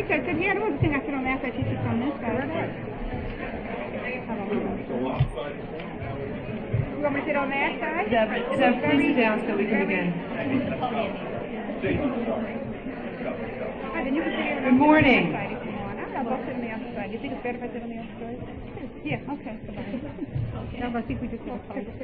Rich, I said, yeah, there was a thing I said on that side, she sits on this side. You want me to sit on that side? Deb, please sit down so we can begin. Good morning. I'll sit on the other side. You think it's better if I sit on the other side? Yeah, okay. I think we just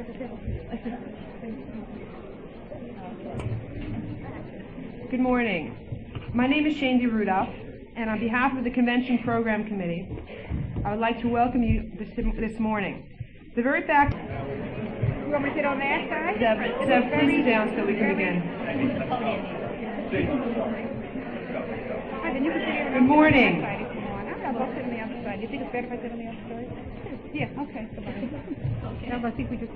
Good morning. My name is Shandy Rudolph, and on behalf of the Convention Program Committee, I would like to welcome you this morning. The very fact... You want me to sit on that side? Deb, please sit down so we can begin. Good morning. I'll sit on the other side. You think it's better if I sit on the other side? Yeah, okay. I think we just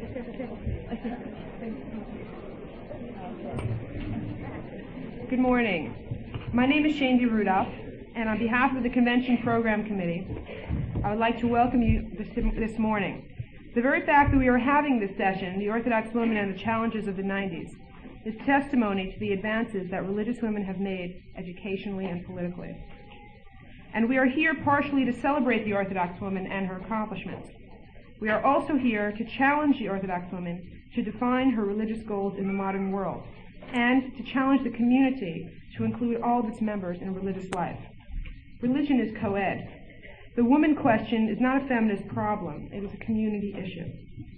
Good morning. My name is Shandy Rudolph, and on behalf of the Convention Program Committee, I would like to welcome you this morning. The very fact that we are having this session, The Orthodox Woman and the Challenges of the 90s, is testimony to the advances that religious women have made educationally and politically. And we are here partially to celebrate the Orthodox woman and her accomplishments. We are also here to challenge the Orthodox woman to define her religious goals in the modern world, and to challenge the community to include all of its members in religious life. Religion is co-ed. The woman question is not a feminist problem, it is a community issue.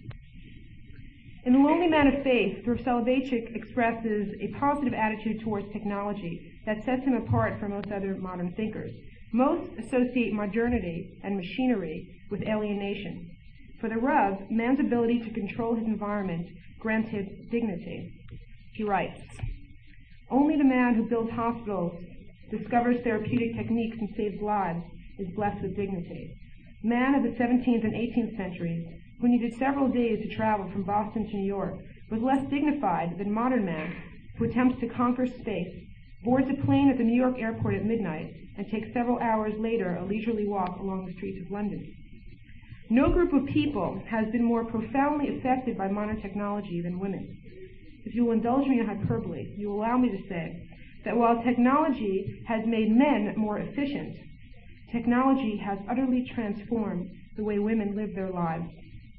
In The Lonely Man of Faith, Rav Soloveitchik expresses a positive attitude towards technology that sets him apart from most other modern thinkers. Most associate modernity and machinery with alienation. For the Rav, man's ability to control his environment grants him dignity. He writes, "Only the man who builds hospitals, discovers therapeutic techniques, and saves lives is blessed with dignity. Man of the 17th and 18th centuries, who needed several days to travel from Boston to New York, was less dignified than modern man who attempts to conquer space, boards a plane at the New York airport at midnight, and takes several hours later a leisurely walk along the streets of London. No group of people has been more profoundly affected by modern technology than women. If you will indulge me in hyperbole, you will allow me to say that while technology has made men more efficient, technology has utterly transformed the way women live their lives.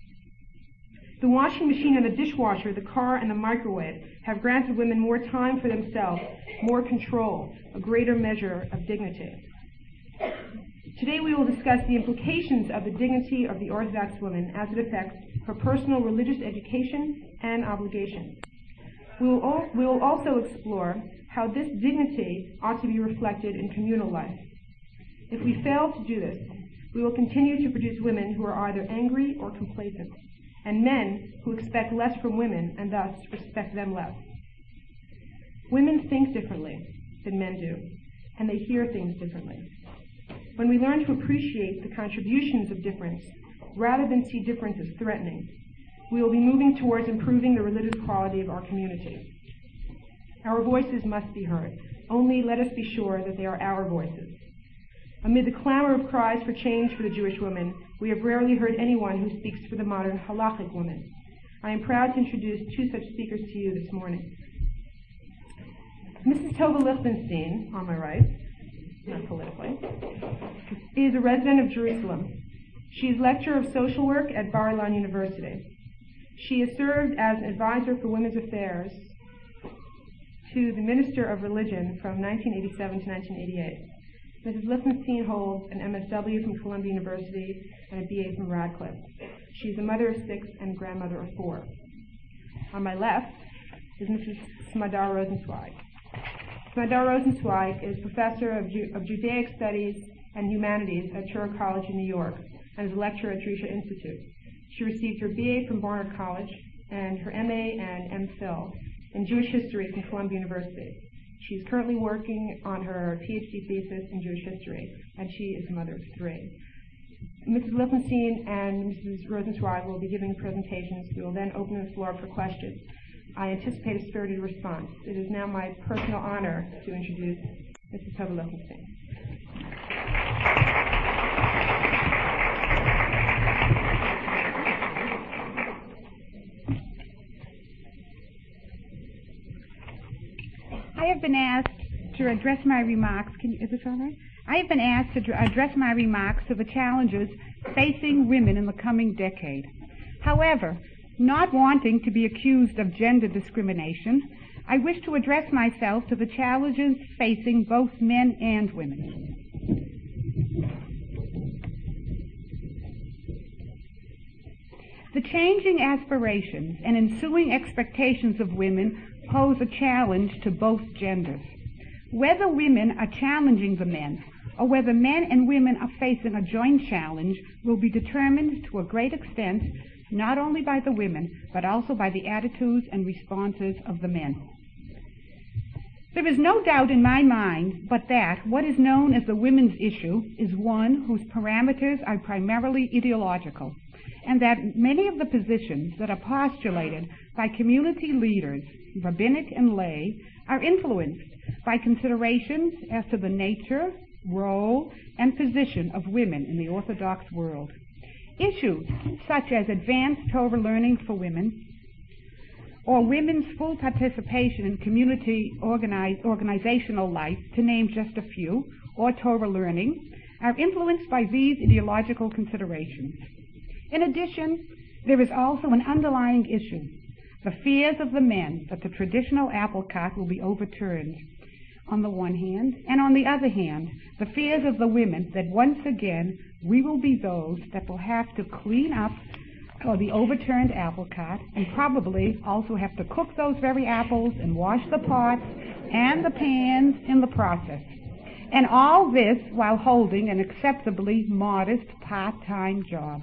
The washing machine and the dishwasher, the car and the microwave have granted women more time for themselves, more control, a greater measure of dignity. Today we will discuss the implications of the dignity of the Orthodox woman as it affects her personal religious education and obligation. We will also explore how this dignity ought to be reflected in communal life. If we fail to do this, we will continue to produce women who are either angry or complacent, and men who expect less from women and thus respect them less. Women think differently than men do, and they hear things differently. When we learn to appreciate the contributions of difference, rather than see difference as threatening, we will be moving towards improving the religious quality of our community. Our voices must be heard. Only let us be sure that they are our voices. Amid the clamor of cries for change for the Jewish woman, we have rarely heard anyone who speaks for the modern halachic woman. I am proud to introduce two such speakers to you this morning. Mrs. Tova Lichtenstein, on my right, not politically, is a resident of Jerusalem. She is lecturer of social work at Bar-Ilan University. She has served as an advisor for women's affairs to the Minister of Religion from 1987 to 1988. Mrs. Lichtenstein holds an MSW from Columbia University and a BA from Radcliffe. She is a mother of 6 and grandmother of 4. On my left is Mrs. Smadar Rosenzweig. Smadar Rosenzweig is professor of Judaic Studies and Humanities at Truro College in New York and is a lecturer at Drisha Institute. She received her BA from Barnard College and her MA and MPhil in Jewish History from Columbia University. She's currently working on her PhD thesis in Jewish history, and she is a mother of 3. Mrs. Lichtenstein and Mrs. Rosenzweig will be giving presentations. We will then open the floor for questions. I anticipate a spirited response. It is now my personal honor to introduce Mrs. Tova Lichtenstein. I have been asked to address my remarks. Is this all right? I have been asked to address my remarks to the challenges facing women in the coming decade. However, not wanting to be accused of gender discrimination, I wish to address myself to the challenges facing both men and women. The changing aspirations and ensuing expectations of women pose a challenge to both genders. Whether women are challenging the men, or whether men and women are facing a joint challenge, will be determined to a great extent not only by the women, but also by the attitudes and responses of the men. There is no doubt in my mind but that what is known as the women's issue is one whose parameters are primarily ideological, and that many of the positions that are postulated by community leaders, rabbinic and lay, are influenced by considerations as to the nature, role, and position of women in the Orthodox world. Issues such as advanced Torah learning for women, or women's full participation in community organizational life, to name just a few, or Torah learning, are influenced by these ideological considerations. In addition, there is also an underlying issue, the fears of the men that the traditional apple cart will be overturned, on the one hand, and on the other hand, the fears of the women that once again we will be those that will have to clean up the overturned apple cart, and probably also have to cook those very apples and wash the pots and the pans in the process. And all this while holding an acceptably modest part-time job.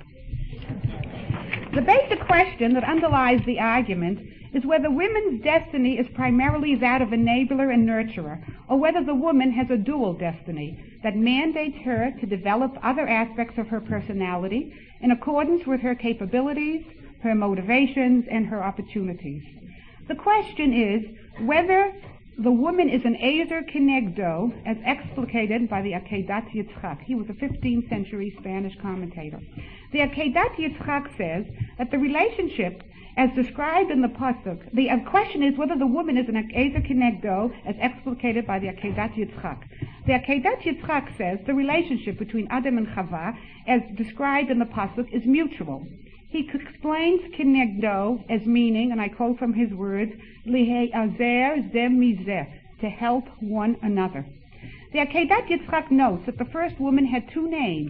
The basic question that underlies the argument is whether women's destiny is primarily that of enabler and nurturer, or whether the woman has a dual destiny that mandates her to develop other aspects of her personality in accordance with her capabilities, her motivations, and her opportunities. The question is whether the woman is an Ezer Kenegdo, as explicated by the Akedat Yitzchak. He was a 15th century Spanish commentator. The Akedat Yitzchak says that the relationship as described in the pasuk, the question is whether the woman is an Ezer Kenegdo, as explicated by the Akedat Yitzchak. The Akedat Yitzchak says the relationship between Adam and Chava, as described in the pasuk, is mutual. He explains Kenegdo as meaning, and I quote from his words, Lihe'azer zem mizeh, to help one another. The Akedat Yitzchak notes that the first woman had two names,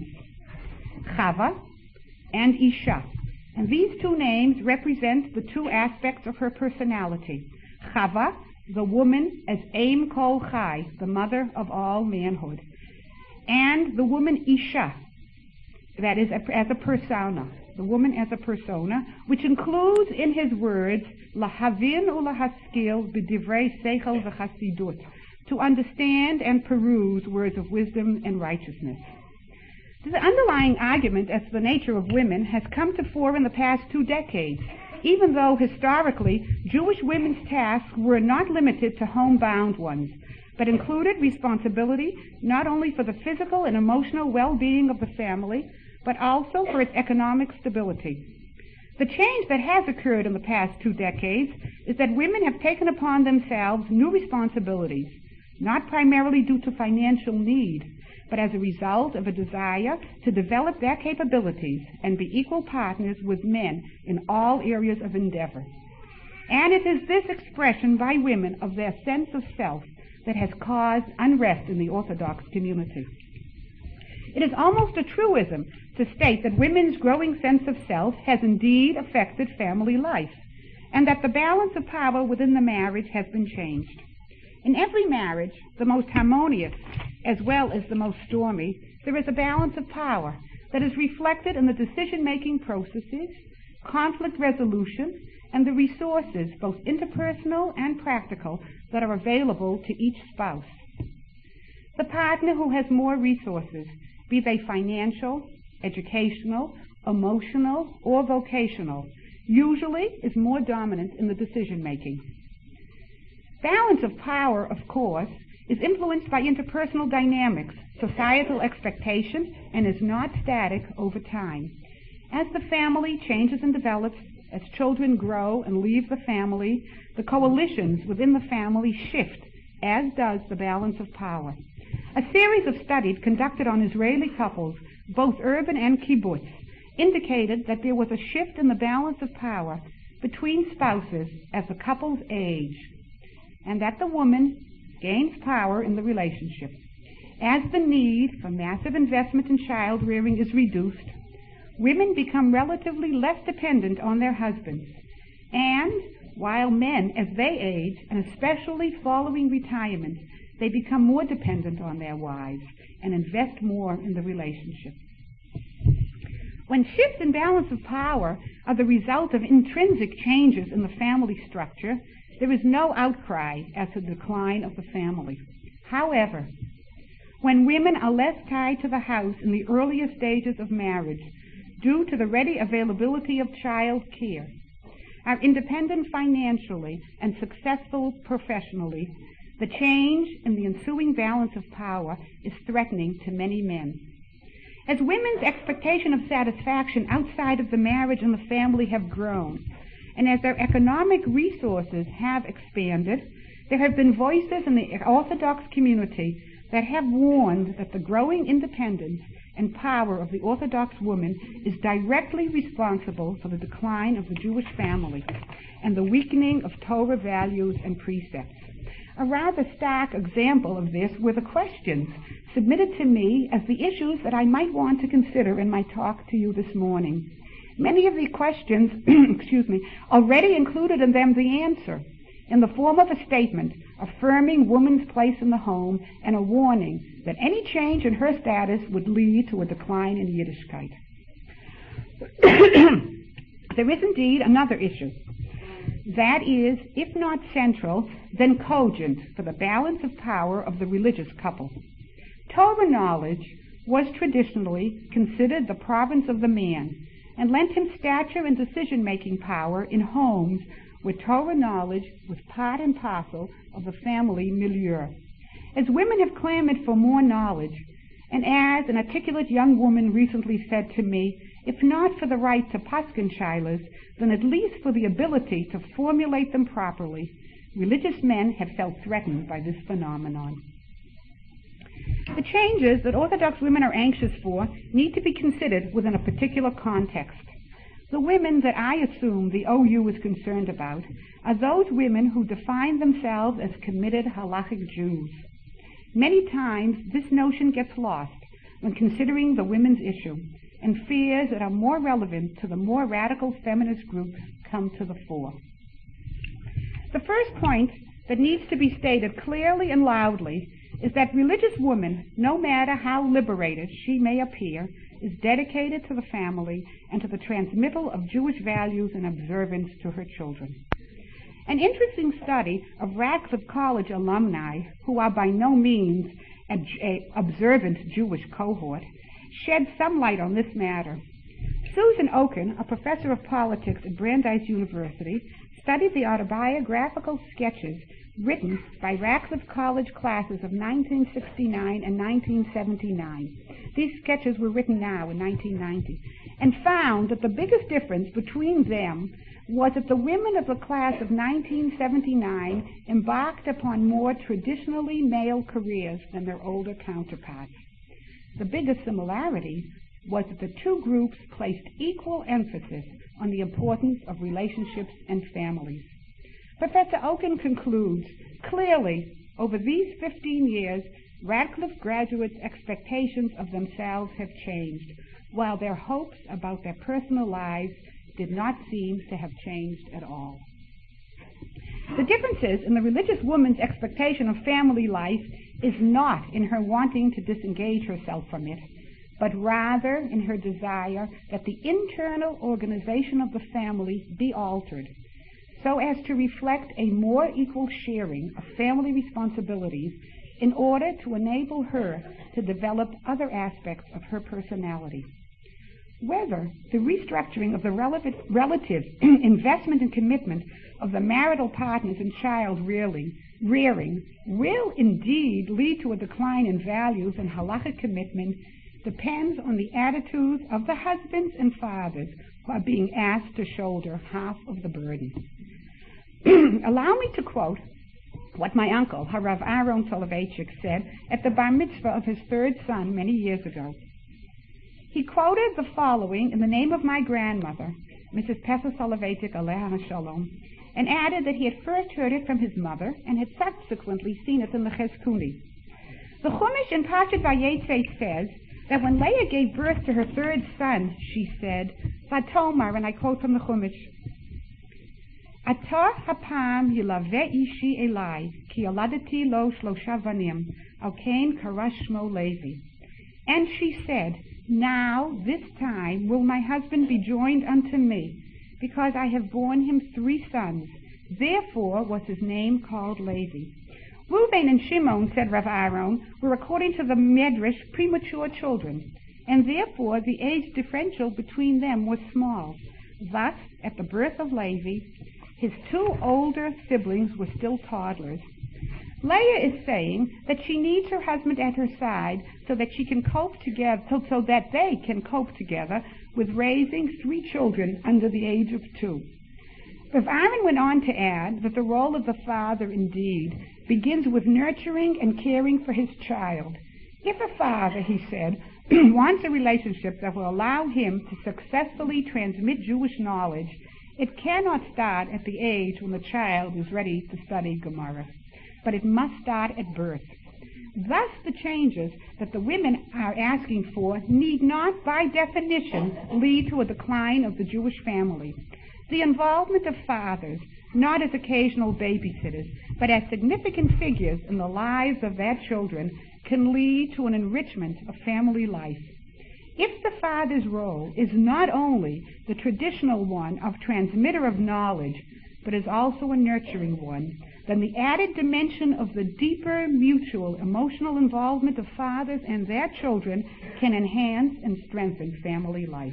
Chava and Isha. And these two names represent the two aspects of her personality. Chava, the woman as Aim Kol Chai, the mother of all manhood. And the woman Isha, that is as a persona. The woman as a persona, which includes in his words, Lahavin ulahaskil b'divrei seichel v'chasidut, to understand and peruse words of wisdom and righteousness. The underlying argument as to the nature of women has come to fore in the past 2 decades, even though historically Jewish women's tasks were not limited to homebound ones, but included responsibility not only for the physical and emotional well-being of the family, but also for its economic stability. The change that has occurred in the past 2 decades is that women have taken upon themselves new responsibilities, not primarily due to financial need, but as a result of a desire to develop their capabilities and be equal partners with men in all areas of endeavor. And it is this expression by women of their sense of self that has caused unrest in the Orthodox community. It is almost a truism to state that women's growing sense of self has indeed affected family life, and that the balance of power within the marriage has been changed. In every marriage, the most harmonious as well as the most stormy, there is a balance of power that is reflected in the decision-making processes, conflict resolution, and the resources, both interpersonal and practical, that are available to each spouse. The partner who has more resources, be they financial, educational, emotional, or vocational, usually is more dominant in the decision-making. Balance of power, of course, is influenced by interpersonal dynamics, societal expectation, and is not static over time. As the family changes and develops, as children grow and leave the family, the coalitions within the family shift as does the balance of power. A series of studies conducted on Israeli couples, both urban and kibbutz, indicated that there was a shift in the balance of power between spouses as the couples age, and that the woman gains power in the relationship. As the need for massive investment in child rearing is reduced, women become relatively less dependent on their husbands, and while men, as they age, and especially following retirement, they become more dependent on their wives and invest more in the relationship. When shifts in balance of power are the result of intrinsic changes in the family structure, there is no outcry as to the decline of the family. However, when women are less tied to the house in the earlier stages of marriage due to the ready availability of child care, are independent financially and successful professionally, the change in the ensuing balance of power is threatening to many men. As women's expectation of satisfaction outside of the marriage and the family have grown, and as their economic resources have expanded, there have been voices in the Orthodox community that have warned that the growing independence and power of the Orthodox woman is directly responsible for the decline of the Jewish family and the weakening of Torah values and precepts. A rather stark example of this were the questions submitted to me as the issues that I might want to consider in my talk to you this morning. Many of the questions, already included in them the answer, in the form of a statement affirming woman's place in the home and a warning that any change in her status would lead to a decline in Yiddishkeit. There is indeed another issue that is, if not central, then cogent for the balance of power of the religious couple. Torah knowledge was traditionally considered the province of the man and lent him stature and decision-making power in homes where Torah knowledge was part and parcel of the family milieu. As women have clamored for more knowledge, and as an articulate young woman recently said to me, if not for the right to paskin shilas, then at least for the ability to formulate them properly, religious men have felt threatened by this phenomenon. The changes that Orthodox women are anxious for need to be considered within a particular context. The women that I assume the OU is concerned about are those women who define themselves as committed halachic Jews. Many times this notion gets lost when considering the women's issue, and fears that are more relevant to the more radical feminist groups come to the fore. The first point that needs to be stated clearly and loudly is that religious woman, no matter how liberated she may appear, is dedicated to the family and to the transmittal of Jewish values and observance to her children. An interesting study of Radcliffe College alumni, who are by no means an observant Jewish cohort, shed some light on this matter. Susan Oken, a professor of politics at Brandeis University, studied the autobiographical sketches written by Radcliffe College classes of 1969 and 1979. These sketches were written now in 1990, and found that the biggest difference between them was that the women of the class of 1979 embarked upon more traditionally male careers than their older counterparts. The biggest similarity was that the two groups placed equal emphasis on the importance of relationships and families. Professor Oken concludes, clearly, over these 15 years, Radcliffe graduates' expectations of themselves have changed, while their hopes about their personal lives did not seem to have changed at all. The differences in the religious woman's expectation of family life is not in her wanting to disengage herself from it, but rather in her desire that the internal organization of the family be altered so as to reflect a more equal sharing of family responsibilities in order to enable her to develop other aspects of her personality. Whether the restructuring of the relative investment and commitment of the marital partners in child rearing will indeed lead to a decline in values and halachic commitment depends on the attitudes of the husbands and fathers who are being asked to shoulder half of the burden. Allow me to quote what my uncle, Harav Aaron Soloveitchik, said at the bar mitzvah of his third son many years ago. He quoted the following in the name of my grandmother, Mrs. Pessa Soloveitchik Aleha Shalom, and added that he had first heard it from his mother and had subsequently seen it in the Cheskuni. The Chumash in Parshat Vayetze says that when Leah gave birth to her third son, she said, Vatomar, and I quote from the Chumash, Atah hapam yilaveh ishi elai, ki yoladati lo shlosha vanim, al kain karash shmo Levi. And she said, Now, this time, will my husband be joined unto me, because I have borne him 3 sons. Therefore was his name called Levi. Reuben and Shimon, said Rav Aaron, were according to the Medrash premature children, and therefore the age differential between them was small. Thus, at the birth of Levi, his 2 older siblings were still toddlers. Leah is saying that she needs her husband at her side so that she can cope together, so that they can cope together with raising 3 children under the age of 2. Rav Aaron went on to add that the role of the father indeed begins with nurturing and caring for his child. If a father, he said, wants a relationship that will allow him to successfully transmit Jewish knowledge, it cannot start at the age when the child is ready to study Gemara, but it must start at birth. Thus, the changes that the women are asking for need not, by definition, lead to a decline of the Jewish family. The involvement of fathers, not as occasional babysitters, but as significant figures in the lives of their children, can lead to an enrichment of family life. If the father's role is not only the traditional one of transmitter of knowledge, but is also a nurturing one, then the added dimension of the deeper mutual emotional involvement of fathers and their children can enhance and strengthen family life.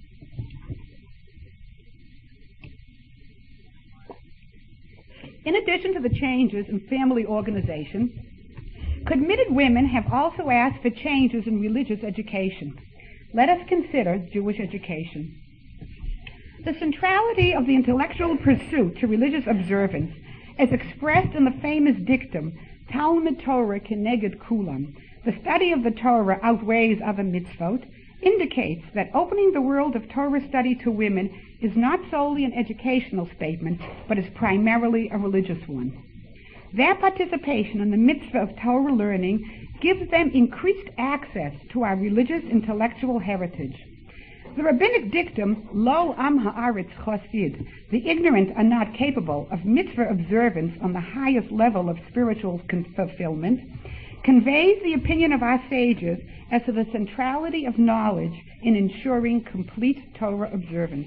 In addition to the changes in family organization, committed women have also asked for changes in religious education. Let us consider Jewish education. The centrality of the intellectual pursuit to religious observance, as expressed in the famous dictum, Talmud Torah keneged kulam, the study of the Torah outweighs other mitzvot, indicates that opening the world of Torah study to women is not solely an educational statement, but is primarily a religious one. Their participation in the mitzvah of Torah learning gives them increased access to our religious intellectual heritage. The rabbinic dictum, Lo am haaretz chosid, the ignorant are not capable of mitzvah observance on the highest level of spiritual fulfillment, conveys the opinion of our sages as to the centrality of knowledge in ensuring complete Torah observance.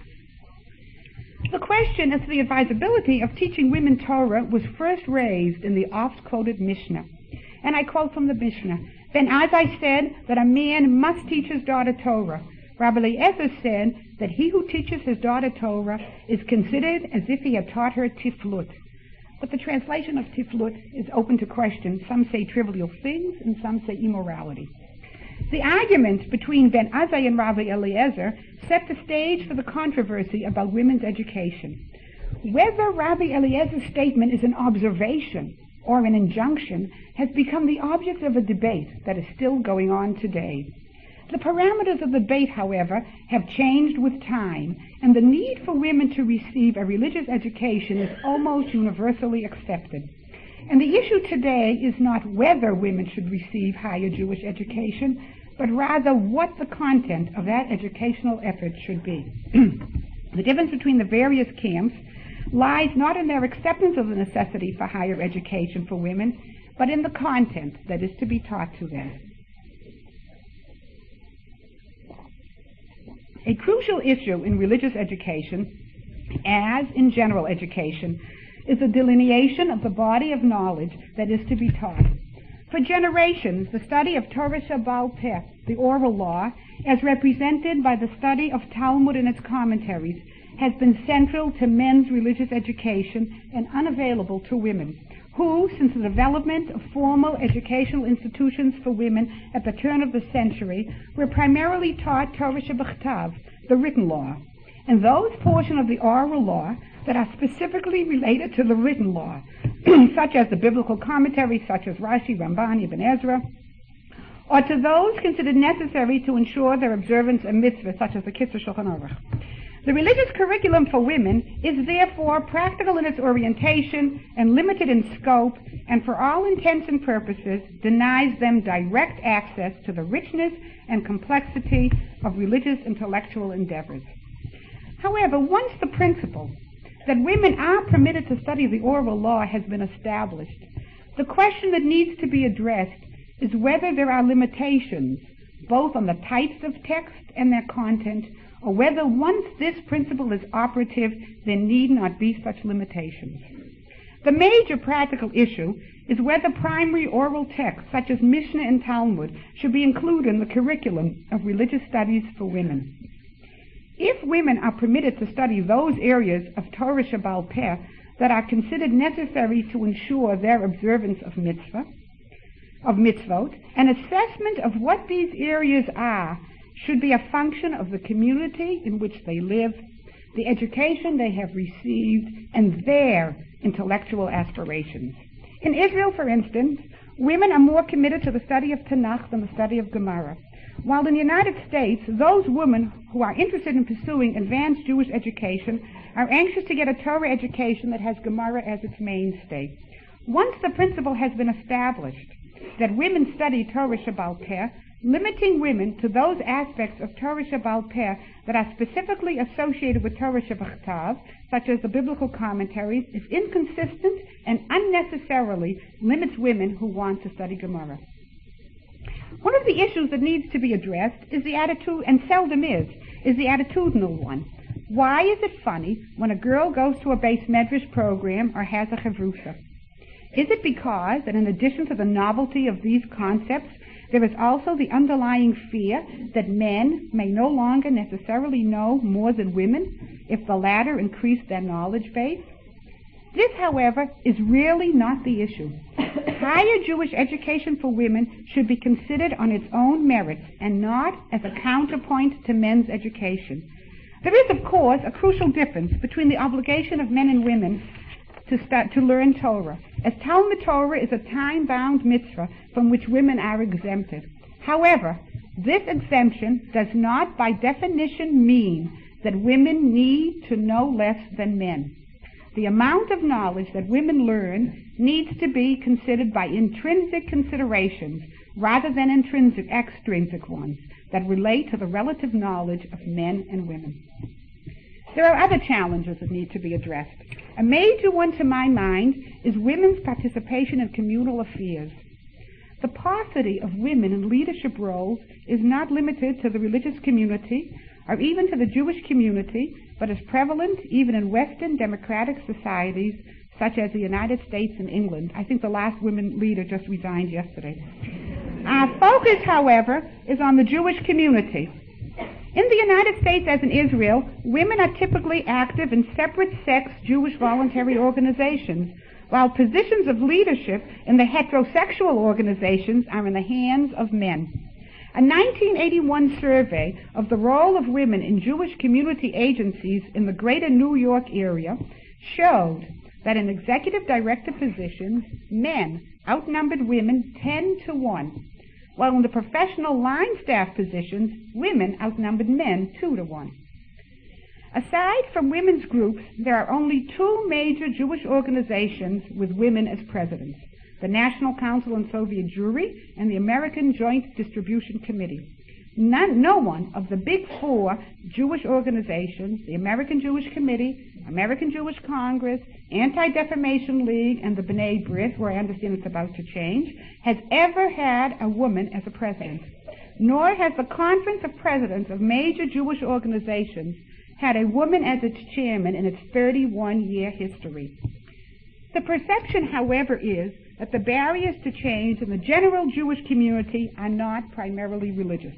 The question as to the advisability of teaching women Torah was first raised in the oft-quoted Mishnah. And I quote from the Mishnah, Then as I said that a man must teach his daughter Torah, Rabbi Eliezer said that he who teaches his daughter Torah is considered as if he had taught her tiflut. But the translation of tiflut is open to question. Some say trivial things and some say immorality. The argument between Ben Azai and Rabbi Eliezer set the stage for the controversy about women's education. Whether Rabbi Eliezer's statement is an observation or an injunction has become the object of a debate that is still going on today. The parameters of the debate, however, have changed with time, and the need for women to receive a religious education is almost universally accepted. And the issue today is not whether women should receive higher Jewish education, but rather what the content of that educational effort should be. The difference between the various camps lies not in their acceptance of the necessity for higher education for women, but in the content that is to be taught to them. A crucial issue in religious education, as in general education, is the delineation of the body of knowledge that is to be taught. For generations, the study of Torah Shebaal Peh, the oral law, as represented by the study of Talmud and its commentaries, has been central to men's religious education and unavailable to women, who, since the development of formal educational institutions for women at the turn of the century, were primarily taught Torah Shebechtav, the written law, and those portions of the oral law that are specifically related to the written law, such as the biblical commentaries, such as Rashi, Ramban, Ibn Ezra, or to those considered necessary to ensure their observance of mitzvahs, such as the Kitzur Shulchan Aruch. The religious curriculum for women is therefore practical in its orientation and limited in scope, and for all intents and purposes denies them direct access to the richness and complexity of religious intellectual endeavors. However, once the principle that women are permitted to study the oral law has been established, the question that needs to be addressed is whether there are limitations, both on the types of text and their content, or whether once this principle is operative, there need not be such limitations. The major practical issue is whether primary oral texts, such as Mishnah and Talmud, should be included in the curriculum of religious studies for women. If women are permitted to study those areas of Torah Shebaal Peh that are considered necessary to ensure their observance of mitzvot, an assessment of what these areas are should be a function of the community in which they live, the education they have received, and their intellectual aspirations. In Israel, for instance, women are more committed to the study of Tanakh than the study of Gemara, while in the United States, those women who are interested in pursuing advanced Jewish education are anxious to get a Torah education that has Gemara as its mainstay. Once the principle has been established that women study Torah Shebaal Peh, limiting women to those aspects of Torah Shebaal Peh that are specifically associated with Torah Shebachtav, such as the biblical commentaries, is inconsistent and unnecessarily limits women who want to study Gemara. One of the issues that needs to be addressed is the attitude, and seldom is the attitudinal one. Why is it funny when a girl goes to a Beis Medrash program or has a chavrusa? Is it because that in addition to the novelty of these concepts, there is also the underlying fear that men may no longer necessarily know more than women if the latter increase their knowledge base? This, however, is really not the issue. Higher Jewish education for women should be considered on its own merits and not as a counterpoint to men's education. There is, of course, a crucial difference between the obligation of men and women to learn Torah, as Talmud Torah is a time-bound mitzvah from which women are exempted. However, this exemption does not by definition mean that women need to know less than men. The amount of knowledge that women learn needs to be considered by intrinsic considerations rather than extrinsic ones that relate to the relative knowledge of men and women. There are other challenges that need to be addressed. A major one to my mind is women's participation in communal affairs. The paucity of women in leadership roles is not limited to the religious community or even to the Jewish community, but is prevalent even in Western democratic societies such as the United States and England. I think the last women leader just resigned yesterday. Our focus, however, is on the Jewish community. In the United States, as in Israel, women are typically active in separate-sex Jewish voluntary organizations, while positions of leadership in the heterosexual organizations are in the hands of men. A 1981 survey of the role of women in Jewish community agencies in the greater New York area showed that in executive director positions, men outnumbered women 10-1, while in the professional line staff positions, women outnumbered men 2-1. Aside from women's groups, there are only two major Jewish organizations with women as presidents: the National Council on Soviet Jewry and the American Joint Distribution Committee. No one of the big four Jewish organizations, the American Jewish Committee, American Jewish Congress, Anti-Defamation League, and the B'nai B'rith, where I understand it's about to change, has ever had a woman as a president. Nor has the Conference of Presidents of major Jewish organizations had a woman as its chairman in its 31-year history. The perception, however, is that the barriers to change in the general Jewish community are not primarily religious.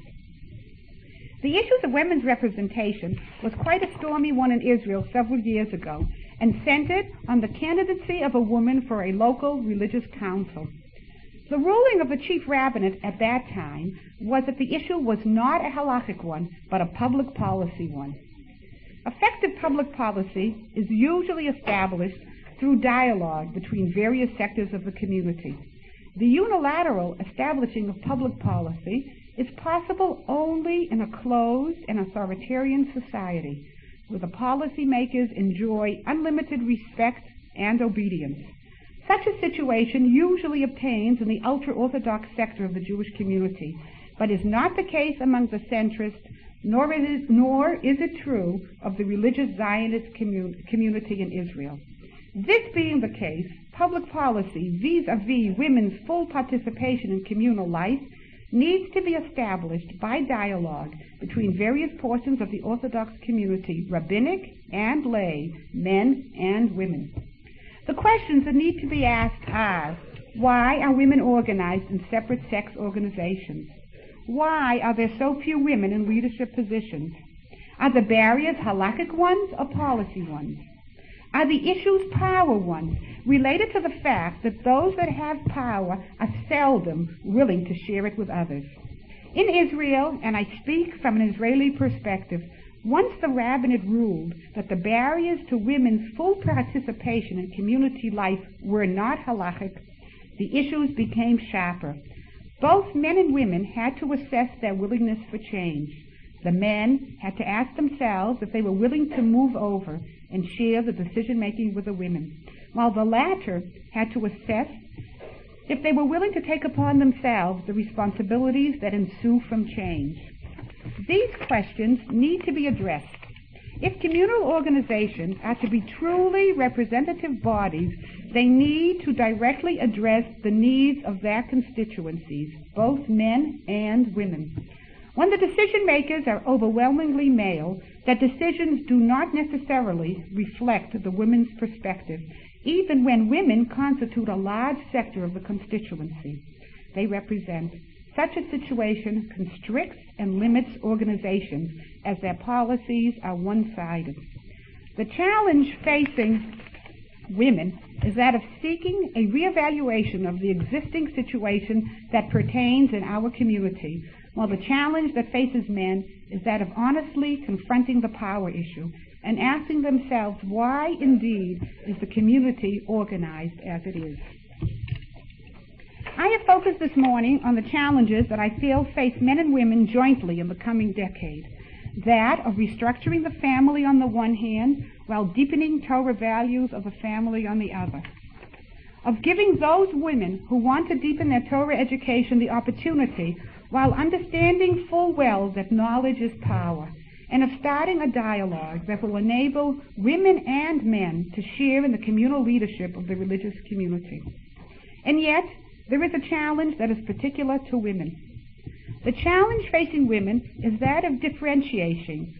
The issues of women's representation was quite a stormy one in Israel several years ago and centered on the candidacy of a woman for a local religious council. The ruling of the chief rabbinate at that time was that the issue was not a halachic one, but a public policy one. Effective public policy is usually established through dialogue between various sectors of the community. The unilateral establishing of public policy is possible only in a closed and authoritarian society, where the policymakers enjoy unlimited respect and obedience. Such a situation usually obtains in the ultra-Orthodox sector of the Jewish community, but is not the case among the centrists, nor is it true of the religious Zionist community in Israel. This being the case, public policy vis-a-vis women's full participation in communal life needs to be established by dialogue between various portions of the Orthodox community, rabbinic and lay, men and women. The questions that need to be asked are: why are women organized in separate sex organizations? Why are there so few women in leadership positions? Are the barriers halakhic ones or policy ones? Are the issues power ones, related to the fact that those that have power are seldom willing to share it with others? In Israel, and I speak from an Israeli perspective, once the rabbinate ruled that the barriers to women's full participation in community life were not halakhic, the issues became sharper. Both men and women had to assess their willingness for change. The men had to ask themselves if they were willing to move over and share the decision-making with the women, while the latter had to assess if they were willing to take upon themselves the responsibilities that ensue from change. These questions need to be addressed. If communal organizations are to be truly representative bodies, they need to directly address the needs of their constituencies, both men and women. When the decision makers are overwhelmingly male, that decisions do not necessarily reflect the women's perspective, even when women constitute a large sector of the constituency they represent. Such a situation constricts and limits organizations as their policies are one-sided. The challenge facing women is that of seeking a reevaluation of the existing situation that pertains in our community, while the challenge that faces men is that of honestly confronting the power issue and asking themselves why indeed is the community organized as it is. I have focused this morning on the challenges that I feel face men and women jointly in the coming decade. That of restructuring the family on the one hand, while deepening Torah values of the family on the other. Of giving those women who want to deepen their Torah education the opportunity, while understanding full well that knowledge is power, and of starting a dialogue that will enable women and men to share in the communal leadership of the religious community. And yet, there is a challenge that is particular to women. The challenge facing women is that of differentiating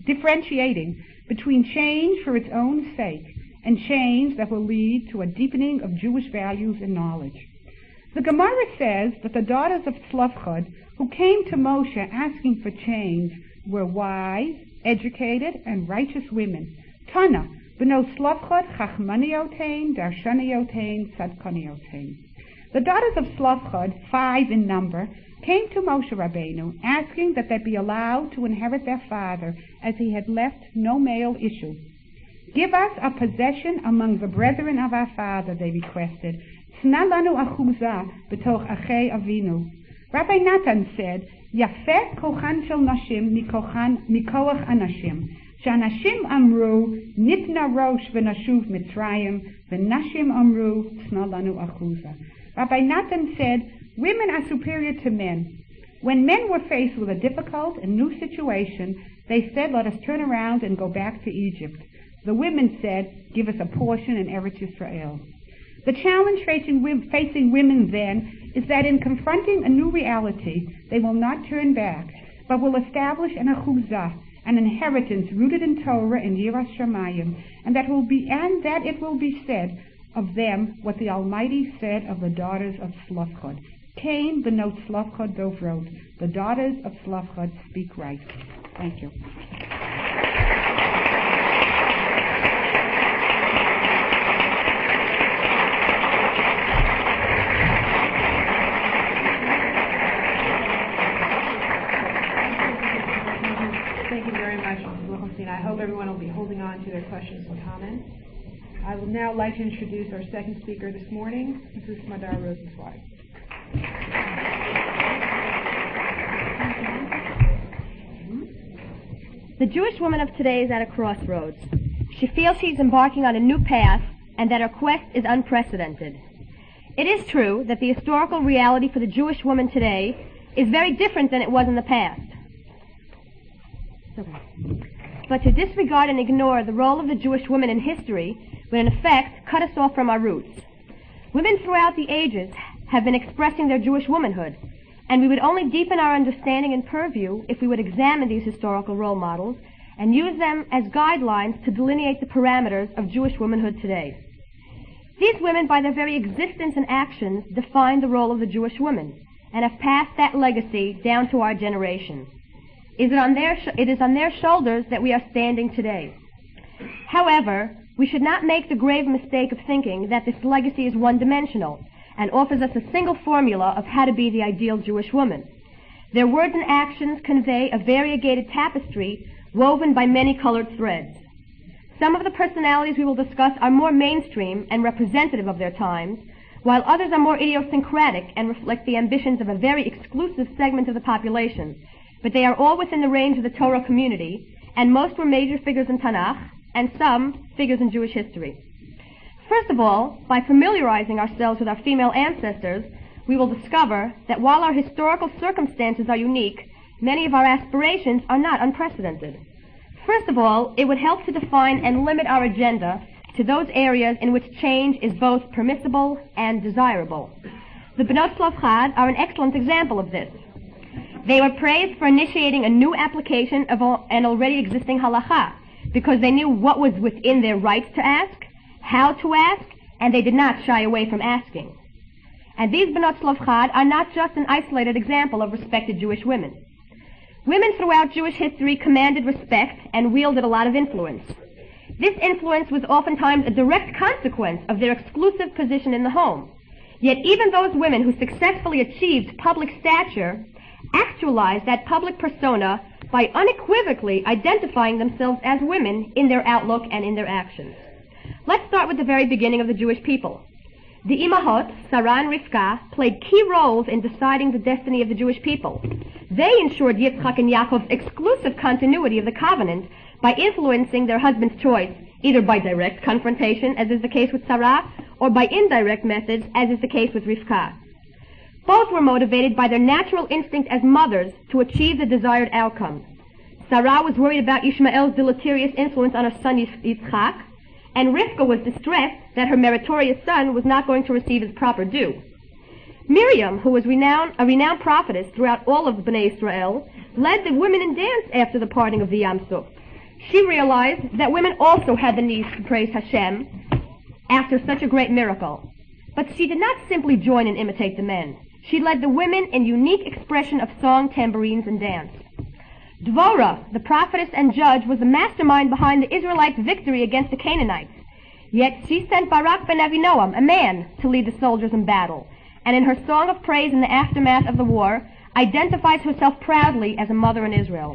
between change for its own sake and change that will lead to a deepening of Jewish values and knowledge. The Gemara says that the daughters of Tzlafchad, who came to Moshe asking for change, were wise, educated, and righteous women. Tana, b'no Tzlafchad chachmaniotein, darshaniotein, tzadkaniotein. The daughters of Tzlafchad, 5 in number, came to Moshe Rabbeinu asking that they be allowed to inherit their father, as he had left no male issue. Give us a possession among the brethren of our father, they requested. Tzna lanu achuzah b'toch achei avinu. Rabbi Natan said, Yafet kochan shel nashim mikoach anashim. Shanashim amru nitna rosh v'nashuv mitzrayim v'nashim amru tzna lanu achuzah. Rabbi Natan said, women are superior to men. When men were faced with a difficult and new situation, they said, let us turn around and go back to Egypt. The women said, give us a portion in Eretz Yisrael. The challenge facing women then is that in confronting a new reality, they will not turn back, but will establish an achuzah, an inheritance rooted in Torah and Yiras Shamayim, and that it will be said of them what the Almighty said of the daughters of Tzlafchad. Cain b'no Tzlafchad dovrot. The daughters of Tzlafchad speak right. Thank you. Thank you very much, Mrs. Wilhelmstein. I hope everyone will be holding on to their questions and comments. I would now like to introduce our second speaker this morning, Mrs. Smadar Rosenzweig. The Jewish woman of today is at a crossroads. She feels she's embarking on a new path and that her quest is unprecedented. It is true that the historical reality for the Jewish woman today is very different than it was in the past. But to disregard and ignore the role of the Jewish woman in history would in effect cut us off from our roots. Women throughout the ages have been expressing their Jewish womanhood, and we would only deepen our understanding and purview if we would examine these historical role models and use them as guidelines to delineate the parameters of Jewish womanhood today. These women, by their very existence and actions, define the role of the Jewish woman and have passed that legacy down to our generation. It is on their shoulders that we are standing today. However, we should not make the grave mistake of thinking that this legacy is one-dimensional and offers us a single formula of how to be the ideal Jewish woman. Their words and actions convey a variegated tapestry woven by many colored threads. Some of the personalities we will discuss are more mainstream and representative of their times, while others are more idiosyncratic and reflect the ambitions of a very exclusive segment of the population. But they are all within the range of the Torah community, and most were major figures in Tanakh, and some figures in Jewish history. First of all, by familiarizing ourselves with our female ancestors, we will discover that while our historical circumstances are unique, many of our aspirations are not unprecedented. First of all, it would help to define and limit our agenda to those areas in which change is both permissible and desirable. The Bnot Tzlov are an excellent example of this. They were praised for initiating a new application of an already existing halacha, because they knew what was within their rights to ask, how to ask, and they did not shy away from asking. And these Bnot Tzlov are not just an isolated example of respected Jewish women. Women throughout Jewish history commanded respect and wielded a lot of influence. This influence was oftentimes a direct consequence of their exclusive position in the home. Yet even those women who successfully achieved public stature actualized that public persona by unequivocally identifying themselves as women in their outlook and in their actions. Let's start with the very beginning of the Jewish people. The Imahot, Sarah and Rivka, played key roles in deciding the destiny of the Jewish people. They ensured Yitzchak and Yaakov's exclusive continuity of the covenant by influencing their husband's choice, either by direct confrontation, as is the case with Sarah, or by indirect methods, as is the case with Rivka. Both were motivated by their natural instinct as mothers to achieve the desired outcome. Sarah was worried about Ishmael's deleterious influence on her son Yitzchak, and Rivka was distressed that her meritorious son was not going to receive his proper due. Miriam, who was a renowned prophetess throughout all of Bnei Israel, led the women in dance after the parting of the Yam Suf. She realized that women also had the need to praise Hashem after such a great miracle. But she did not simply join and imitate the men. She led the women in unique expression of song, tambourines, and dance. Dvorah, the prophetess and judge, was the mastermind behind the Israelites' victory against the Canaanites. Yet she sent Barak ben Avinoam, a man, to lead the soldiers in battle, and in her song of praise in the aftermath of the war, identifies herself proudly as a mother in Israel.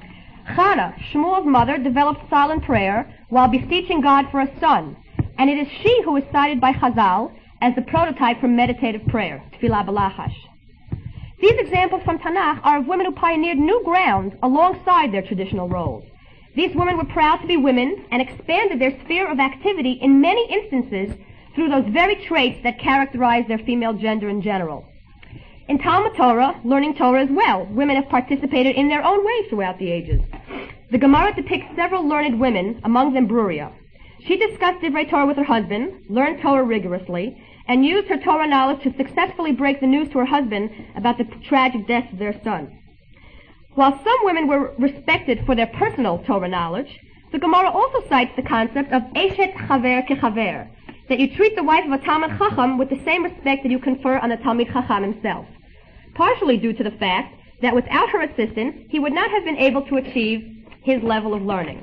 Chana, Shmuel's mother, developed silent prayer while beseeching God for a son, and it is she who is cited by Chazal as the prototype for meditative prayer, Tfilah B'Lachash. These examples from Tanakh are of women who pioneered new ground alongside their traditional roles. These women were proud to be women and expanded their sphere of activity in many instances through those very traits that characterize their female gender in general. In Talmud Torah, learning Torah as well, women have participated in their own way throughout the ages. The Gemara depicts several learned women, among them Bruria. She discussed Divrei Torah with her husband, learned Torah rigorously, and used her Torah knowledge to successfully break the news to her husband about the tragic death of their son. While some women were respected for their personal Torah knowledge, the Gemara also cites the concept of Eshet Chaver Kechaver, that you treat the wife of a Talmid Chacham with the same respect that you confer on the Talmid Chacham himself, partially due to the fact that without her assistance, he would not have been able to achieve his level of learning.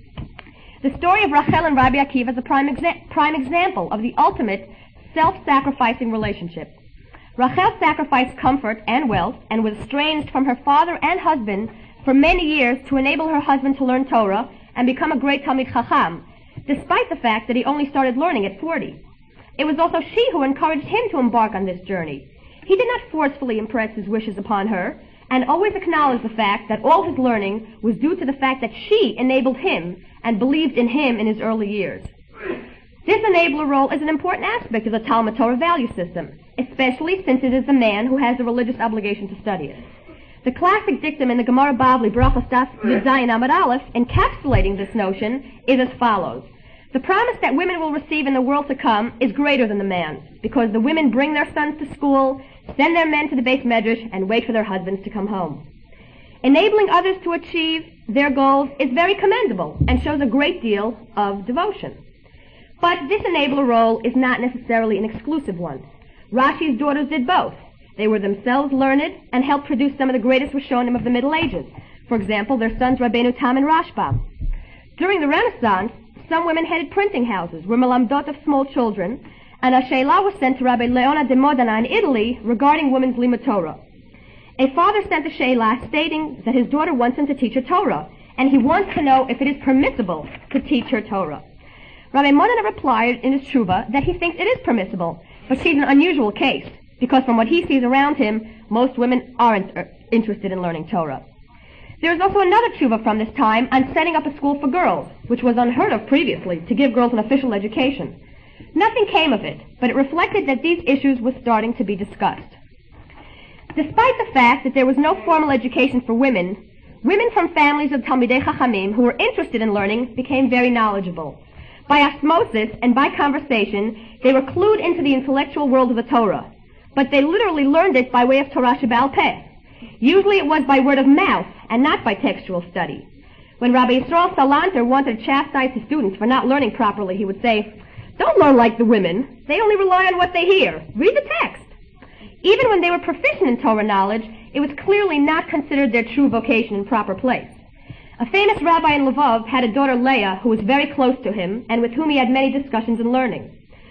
The story of Rachel and Rabbi Akiva is a prime example of the ultimate self-sacrificing relationship. Rachel sacrificed comfort and wealth and was estranged from her father and husband for many years to enable her husband to learn Torah and become a great Talmid Chacham. despite the fact that he only started learning at 40. It was also she who encouraged him to embark on this journey. He did not forcefully impress his wishes upon her, and always acknowledged the fact that all his learning was due to the fact that she enabled him and believed in him in his early years. This enabler role is an important aspect of the Talmud Torah value system, especially since it is the man who has the religious obligation to study it. The classic dictum in the Gemara Bavli, Brachos Daf Yud Zayin Amud Aleph, encapsulating this notion, is as follows. The promise that women will receive in the world to come is greater than the man, because the women bring their sons to school, send their men to the Beis Medrash, and wait for their husbands to come home. Enabling others to achieve their goals is very commendable and shows a great deal of devotion. But this enabler role is not necessarily an exclusive one. Rashi's daughters did both. They were themselves learned and helped produce some of the greatest Rishonim of the Middle Ages. For example, their sons Rabbeinu Tam and Rashbam. During the Renaissance, some women headed printing houses, were melamdot of small children, and a sheila was sent to Rabbi Leona de Modena in Italy regarding women's limud Torah. A father sent a sheila stating that his daughter wants him to teach her Torah, and he wants to know if it is permissible to teach her Torah. Rabbi Modena replied in his tshuva that he thinks it is permissible, but she's an unusual case, because from what he sees around him, most women aren't interested in learning Torah. There is also another tshuva from this time on setting up a school for girls, which was unheard of previously, to give girls an official education. Nothing came of it, but it reflected that these issues were starting to be discussed. Despite the fact that there was no formal education for women, women from families of Talmidei Chachamim who were interested in learning became very knowledgeable. By osmosis and by conversation, they were clued into the intellectual world of the Torah, but they literally learned it by way of Torah Sheba'al Peh. Usually it was by word of mouth and not by textual study. When Rabbi Yisrael Salanter wanted to chastise his students for not learning properly, he would say, "Don't learn like the women. They only rely on what they hear. Read the text." Even when they were proficient in Torah knowledge, it was clearly not considered their true vocation and proper place. A famous rabbi in Lvov had a daughter, Leah, who was very close to him and with whom he had many discussions in learning.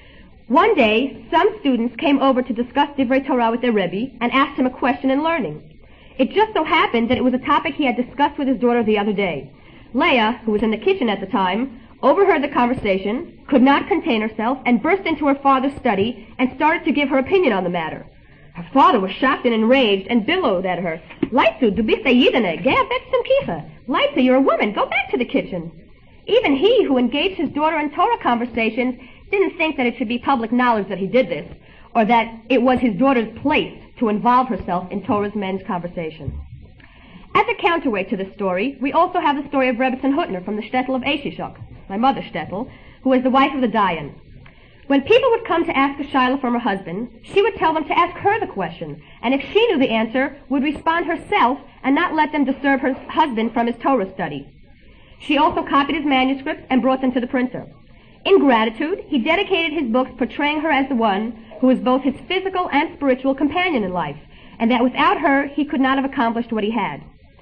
One day, some students came over to discuss Divrei Torah with their Rebbe and asked him a question in learning. It just so happened that it was a topic he had discussed with his daughter the other day. Leah, who was in the kitchen at the time, overheard the conversation, could not contain herself, and burst into her father's study and started to give her opinion on the matter. Her father was shocked and enraged and bellowed at her, "Leitzu, du bist a Yidene, geh weg zum Kicha. Leitzu, you're a woman, go back to the kitchen." Even he, who engaged his daughter in Torah conversations, didn't think that it should be public knowledge that he did this, or that it was his daughter's place to involve herself in Torah's men's conversation. As a counterweight to this story, we also have the story of Rebbetzin Hutner from the shtetl of Eishishok, my mother's shtetl, who was the wife of the Dayan. When people would come to ask a shayla from her husband, she would tell them to ask her the question, and if she knew the answer, would respond herself and not let them disturb her husband from his Torah study. She also copied his manuscripts and brought them to the printer. In gratitude, he dedicated his books portraying her as the one who was both his physical and spiritual companion in life, and that without her he could not have accomplished what he had.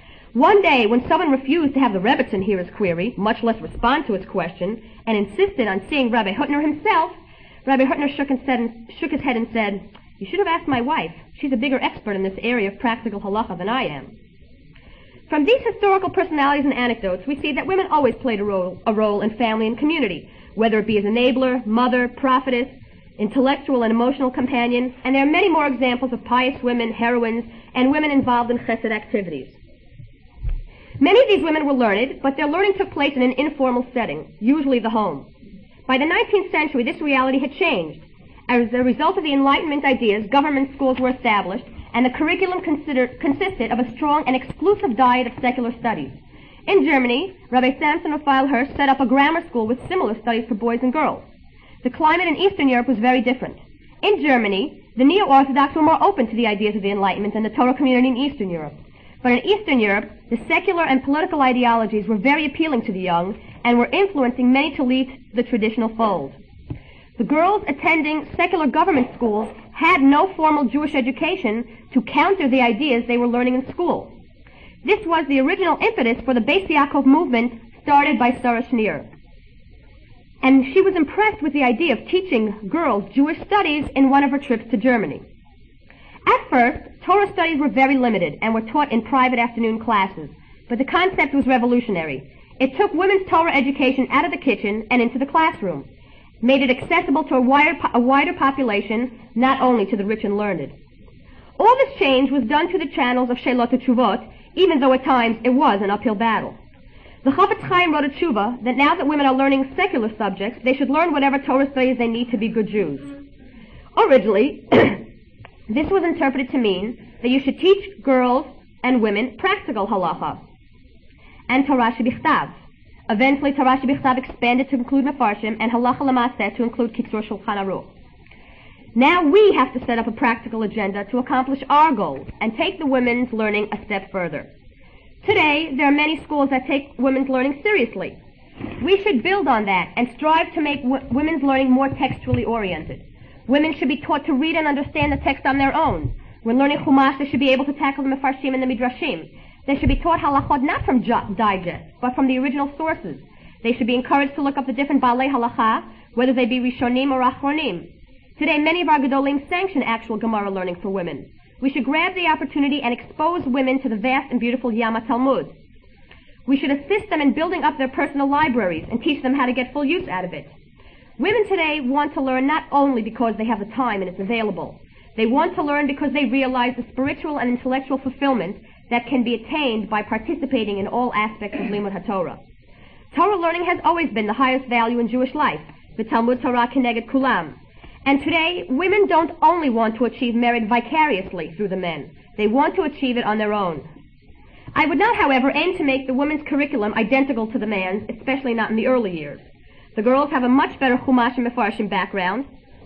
One day, when someone refused to have the Rebbetzin hear his query, much less respond to his question, and insisted on seeing Rabbi Hutner himself, Rabbi Hutner shook his head and said, "You should have asked my wife. She's a bigger expert in this area of practical halacha than I am." From these historical personalities and anecdotes, we see that women always played a role in family and community, whether it be as enabler, mother, prophetess, intellectual and emotional companion, and there are many more examples of pious women, heroines, and women involved in chesed activities. Many of these women were learned, but their learning took place in an informal setting, usually the home. By the 19th century, this reality had changed. As a result of the Enlightenment ideas, government schools were established, and the curriculum consisted of a strong and exclusive diet of secular studies. In Germany, Rabbi Samson Raphael Hirsch set up a grammar school with similar studies for boys and girls. The climate in Eastern Europe was very different. In Germany, the Neo-Orthodox were more open to the ideas of the Enlightenment than the Torah community in Eastern Europe. But in Eastern Europe, the secular and political ideologies were very appealing to the young and were influencing many to leave the traditional fold. The girls attending secular government schools had no formal Jewish education to counter the ideas they were learning in school. This was the original impetus for the Beis Yaakov movement started by Sarah Schneer. And she was impressed with the idea of teaching girls Jewish studies in one of her trips to Germany. At first, Torah studies were very limited and were taught in private afternoon classes, but the concept was revolutionary. It took women's Torah education out of the kitchen and into the classroom, made it accessible to a wider population, not only to the rich and learned. All this change was done through the channels of Shelot Teshuvot, even though at times it was an uphill battle. The Chofetz Chaim wrote a tshuva that now that women are learning secular subjects, they should learn whatever Torah studies they need to be good Jews. Originally, this was interpreted to mean that you should teach girls and women practical halacha and Torah shebichtav. Eventually, Torah shebichtav expanded to include mefarshim and halacha l'maaseh to include kitzur shulchan aruch. Now we have to set up a practical agenda to accomplish our goals and take the women's learning a step further. Today, there are many schools that take women's learning seriously. We should build on that and strive to make women's learning more textually oriented. Women should be taught to read and understand the text on their own. When learning Chumash, they should be able to tackle the mefarshim and the midrashim. They should be taught halachot not from digest, but from the original sources. They should be encouraged to look up the different balei halacha, whether they be rishonim or achronim. Today, many of our gedolim sanction actual Gemara learning for women. We should grab the opportunity and expose women to the vast and beautiful Yama Talmud. We should assist them in building up their personal libraries and teach them how to get full use out of it. Women today want to learn not only because they have the time and it's available. They want to learn because they realize the spiritual and intellectual fulfillment that can be attained by participating in all aspects of Limud HaTorah. Torah learning has always been the highest value in Jewish life, the Talmud Torah Keneged Kulam. And today, women don't only want to achieve merit vicariously through the men. They want to achieve it on their own. I would not, however, aim to make the women's curriculum identical to the man's, especially not in the early years. The girls have a much better Chumash and Mefarshim background.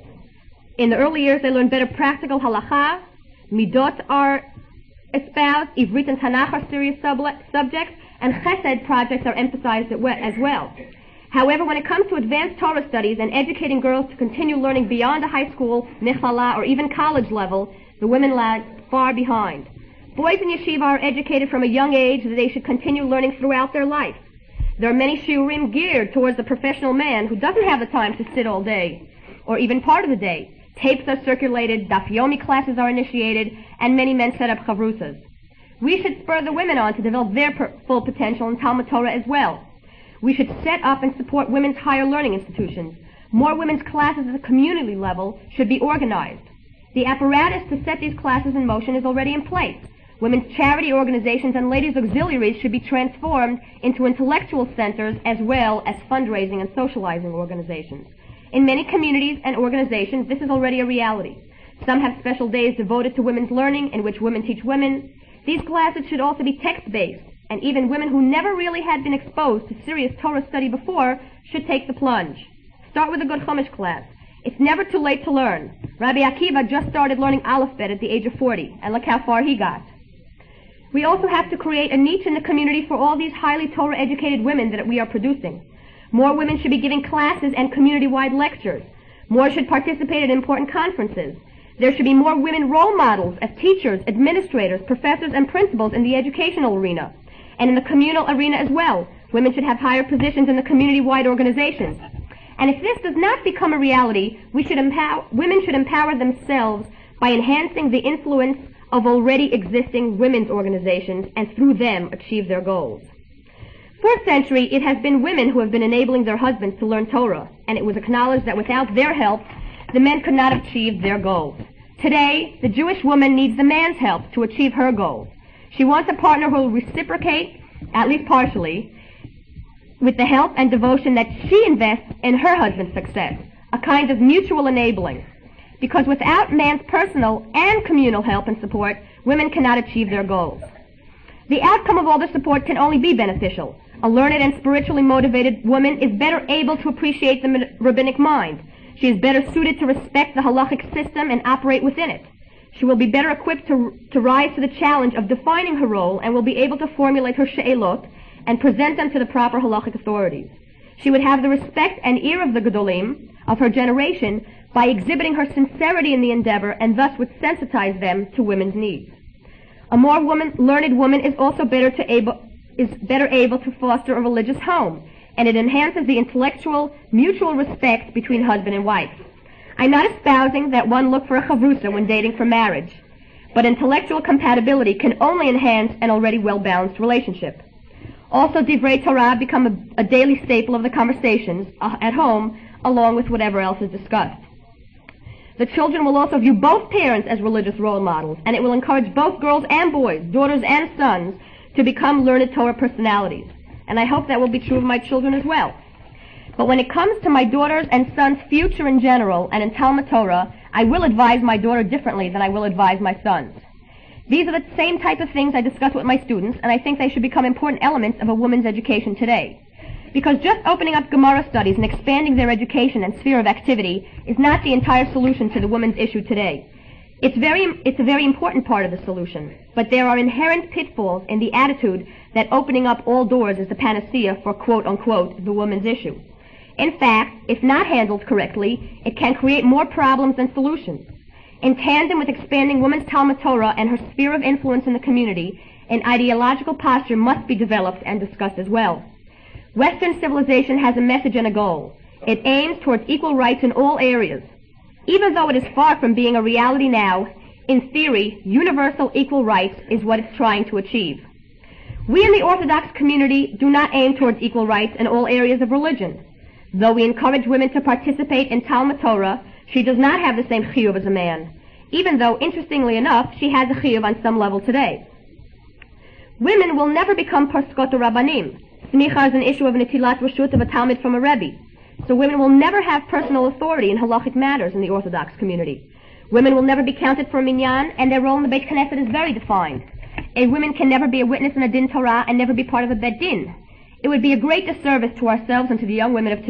In the early years, they learn better practical halacha. Midot are espoused. Ivrit and Tanakh are serious subjects. And Chesed projects are emphasized as well. However, when it comes to advanced Torah studies and educating girls to continue learning beyond the high school, michlala, or even college level, the women lag far behind. Boys in yeshiva are educated from a young age that they should continue learning throughout their life. There are many shiurim geared towards the professional man who doesn't have the time to sit all day, or even part of the day. Tapes are circulated, daf yomi classes are initiated, and many men set up chavrusas. We should spur the women on to develop their full potential in Talmud Torah as well. We should set up and support women's higher learning institutions. More women's classes at the community level should be organized. The apparatus to set these classes in motion is already in place. Women's charity organizations and ladies' auxiliaries should be transformed into intellectual centers as well as fundraising and socializing organizations. In many communities and organizations, this is already a reality. Some have special days devoted to women's learning in which women teach women. These classes should also be text-based, and even women who never really had been exposed to serious Torah study before should take the plunge. Start with a good Chumash class. It's never too late to learn. Rabbi Akiva just started learning Aleph Bet at the age of 40, and look how far he got. We also have to create a niche in the community for all these highly Torah-educated women that we are producing. More women should be giving classes and community-wide lectures. More should participate in important conferences. There should be more women role models as teachers, administrators, professors, and principals in the educational arena. And in the communal arena as well. Women should have higher positions in the community-wide organizations. And if this does not become a reality, women should empower themselves by enhancing the influence of already existing women's organizations and through them achieve their goals. For a century, it has been women who have been enabling their husbands to learn Torah, and it was acknowledged that without their help, the men could not have achieved their goals. Today, the Jewish woman needs the man's help to achieve her goals. She wants a partner who will reciprocate, at least partially, with the help and devotion that she invests in her husband's success, a kind of mutual enabling. Because without man's personal and communal help and support, women cannot achieve their goals. The outcome of all the support can only be beneficial. A learned and spiritually motivated woman is better able to appreciate the rabbinic mind. She is better suited to respect the halachic system and operate within it. She will be better equipped to rise to the challenge of defining her role and will be able to formulate her she'elot and present them to the proper halachic authorities. She would have the respect and ear of the gedolim of her generation by exhibiting her sincerity in the endeavor and thus would sensitize them to women's needs. A more learned woman is also better able to foster a religious home, and it enhances the intellectual mutual respect between husband and wife. I'm not espousing that one look for a chavrusa when dating for marriage, but intellectual compatibility can only enhance an already well-balanced relationship. Also, Divrei Torah become a daily staple of the conversations at home, along with whatever else is discussed. The children will also view both parents as religious role models, and it will encourage both girls and boys, daughters and sons, to become learned Torah personalities. And I hope that will be true of my children as well. But when it comes to my daughters and sons' future in general, and in Talmud Torah, I will advise my daughter differently than I will advise my sons. These are the same type of things I discuss with my students, and I think they should become important elements of a woman's education today. Because just opening up Gemara studies and expanding their education and sphere of activity is not the entire solution to the women's issue today. It's a very important part of the solution, but there are inherent pitfalls in the attitude that opening up all doors is the panacea for quote-unquote the woman's issue. In fact, if not handled correctly, it can create more problems than solutions. In tandem with expanding women's Talmud Torah and her sphere of influence in the community, an ideological posture must be developed and discussed as well. Western civilization has a message and a goal. It aims towards equal rights in all areas. Even though it is far from being a reality now, in theory, universal equal rights is what it's trying to achieve. We in the Orthodox community do not aim towards equal rights in all areas of religion. Though we encourage women to participate in Talmud Torah, she does not have the same chiyuv as a man, even though, interestingly enough, she has a chiyuv on some level today. Women will never become Parskot Rabbanim. Smicha is an issue of Netilat Rashut of a Talmud from a Rebbe. So women will never have personal authority in halachic matters in the Orthodox community. Women will never be counted for a minyan, and their role in the Beit Knesset is very defined. A woman can never be a witness in a din Torah and never be part of a Bet Din. It would be a great disservice to ourselves and to the young women of today.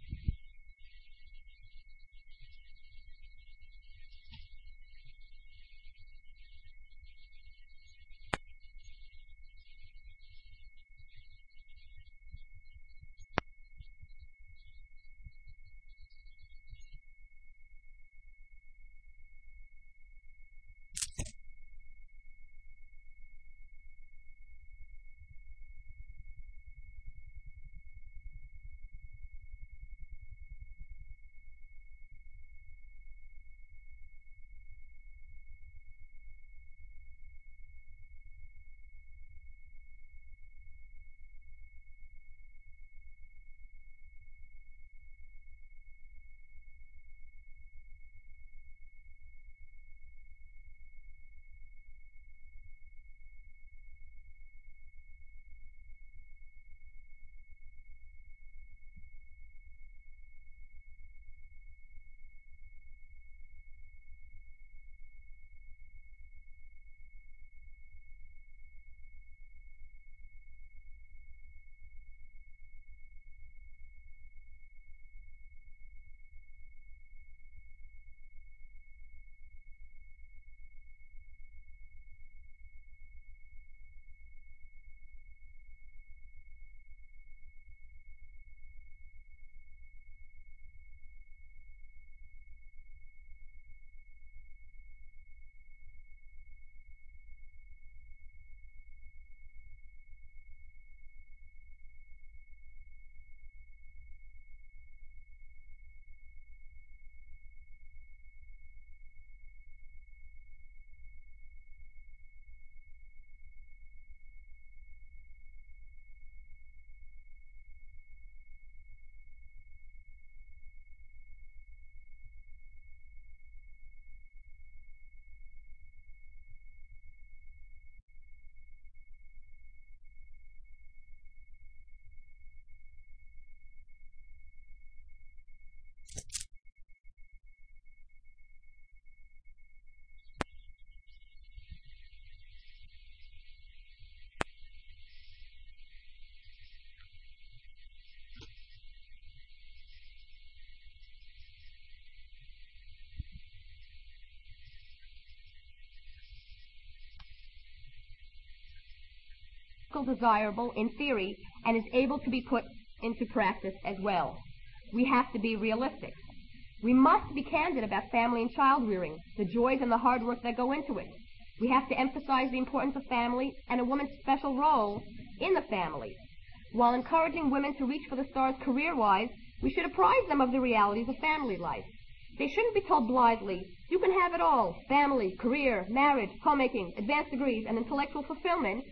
Desirable in theory and is able to be put into practice as well. We have to be realistic. We must be candid about family and child rearing, the joys and the hard work that go into it. We have to emphasize the importance of family and a woman's special role in the family. While encouraging women to reach for the stars career-wise, we should apprise them of the realities of family life. They shouldn't be told blithely, you can have it all, family, career, marriage, homemaking, advanced degrees, and intellectual fulfillment,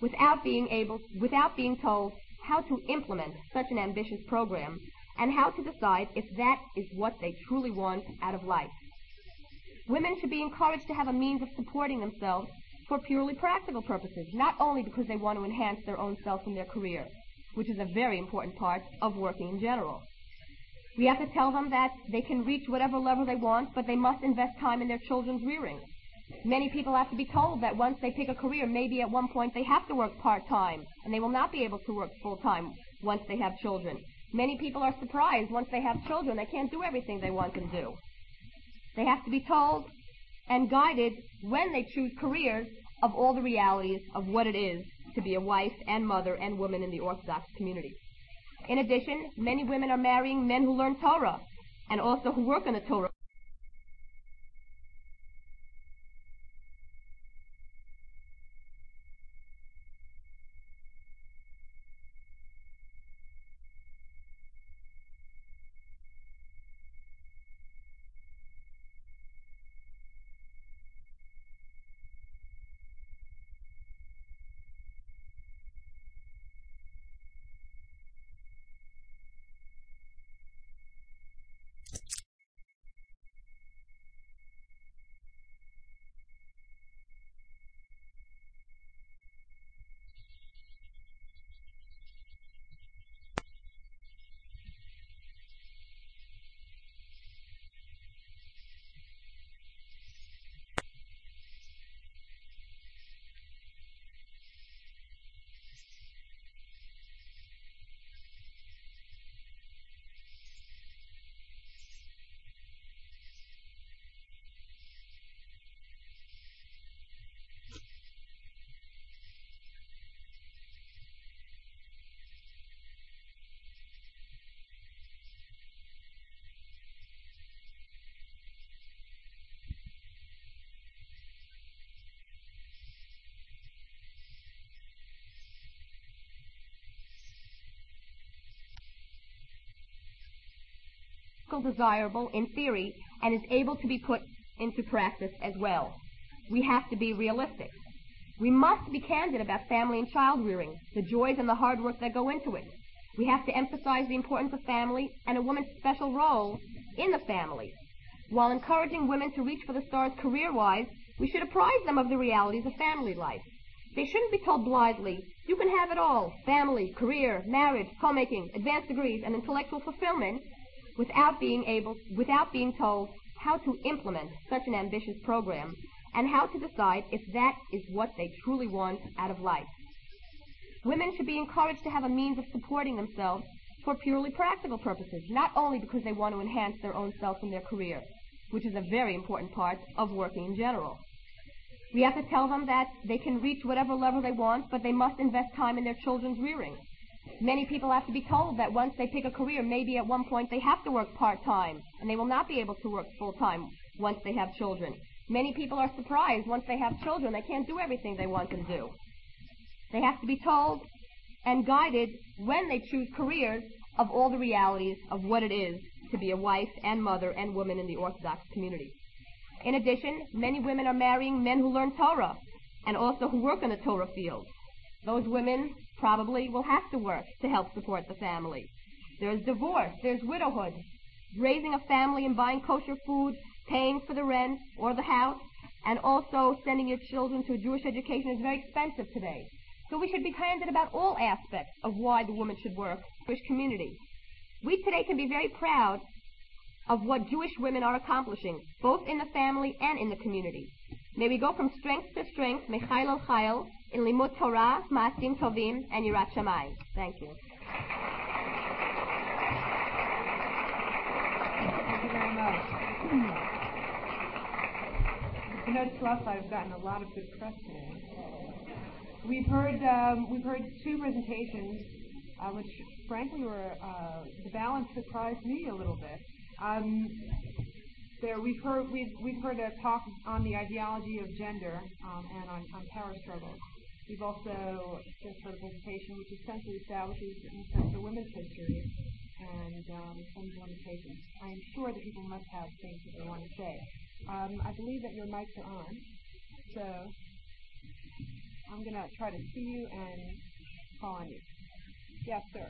without being told how to implement such an ambitious program and how to decide if that is what they truly want out of life. Women should be encouraged to have a means of supporting themselves for purely practical purposes, not only because they want to enhance their own self and their career, which is a very important part of working in general. We have to tell them that they can reach whatever level they want, but they must invest time in their children's rearing. Many people have to be told that once they pick a career, maybe at one point they have to work part-time, and they will not be able to work full-time once they have children. Many people are surprised once they have children, they can't do everything they want to do. They have to be told and guided when they choose careers of all the realities of what it is to be a wife and mother and woman in the Orthodox community. In addition, many women are marrying men who learn Torah and also who work in the Torah. Desirable in theory and is able to be put into practice as well. We have to be realistic. We must be candid about family and child rearing, the joys and the hard work that go into it. We have to emphasize the importance of family and a woman's special role in the family. While encouraging women to reach for the stars career-wise, we should apprise them of the realities of family life. They shouldn't be told blithely, you can have it all, family, career, marriage, homemaking, advanced degrees, and intellectual fulfillment, without being told how to implement such an ambitious program and how to decide if that is what they truly want out of life. Women should be encouraged to have a means of supporting themselves for purely practical purposes, not only because they want to enhance their own self and their career, which is a very important part of working in general. We have to tell them that they can reach whatever level they want, but they must invest time in their children's rearing. Many people have to be told that once they pick a career, maybe at one point they have to work part-time, and they will not be able to work full-time once they have children. Many people are surprised once they have children, they can't do everything they want to do. They have to be told and guided when they choose careers of all the realities of what it is to be a wife and mother and woman in the Orthodox community. In addition, many women are marrying men who learn Torah and also who work in the Torah field. Those women probably will have to work to help support the family. There's divorce, there's widowhood. Raising a family and buying kosher food, paying for the rent or the house, and also sending your children to a Jewish education is very expensive today. So we should be candid about all aspects of why the woman should work in the Jewish community. We today can be very proud of what Jewish women are accomplishing, both in the family and in the community. May we go from strength to strength, mechayil al chayil, in limud Torah, ma'asim tovim, and yirat shamayim. Thank you. Thank you very much. You know, to us, I've gotten a lot of good press today. We've heard two presentations, which frankly were the balance surprised me a little bit. We've heard a talk on the ideology of gender and on power struggles. We've also just heard a presentation which essentially establishes in a sense the women's history and some limitations. I am sure that people must have things that they want to say. I believe that your mics are on, so I'm going to try to see you and call on you. Yes, sir.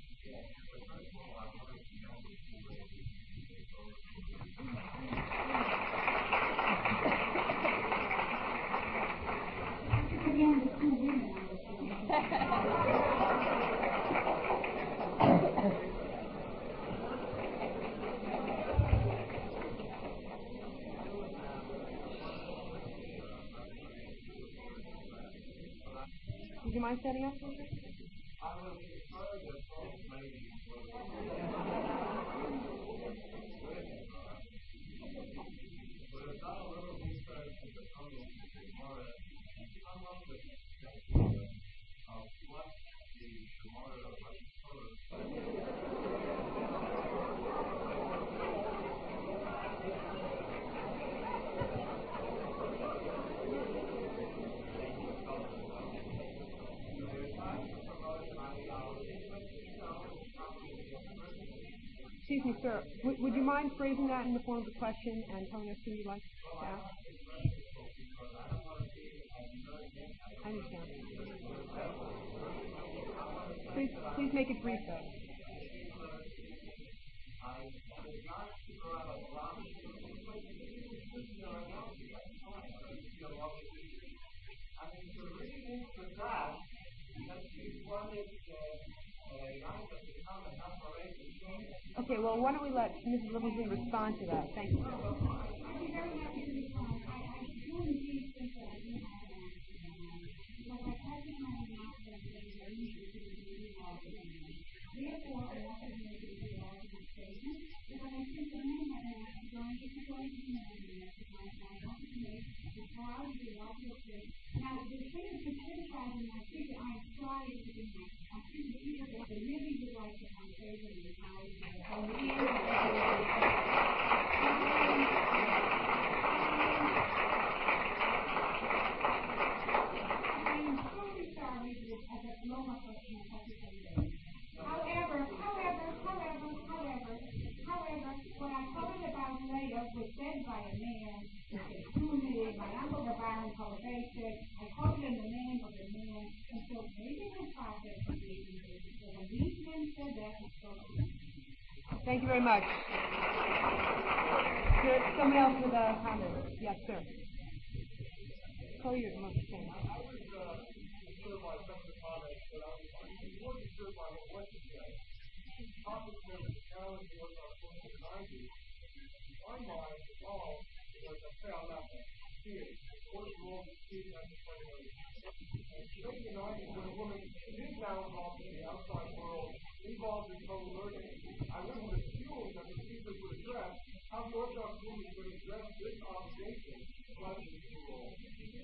Would you mind standing up, please? Excuse me, sir. Would you mind phrasing that in the form of a question and telling us who you'd like to ask? I understand. Please make it brief, though. Okay, well, why don't we let Mrs. Livingston respond to that? Thank you. Thank you very much. Somebody else with a comment? Yes, sir. Call your microphone. I was disturbed by some of the comments, but I was more disturbed by what you said. Topic was the challenge was our social 90s. My mind was all was I found out that theory. What is wrong with theory as a primary? And during the 90s, when a woman is now involved in the outside world, involved in total learning, I wouldn't have assumed that the speakers would address how the Orthodox woman would address this obligation plus this new role.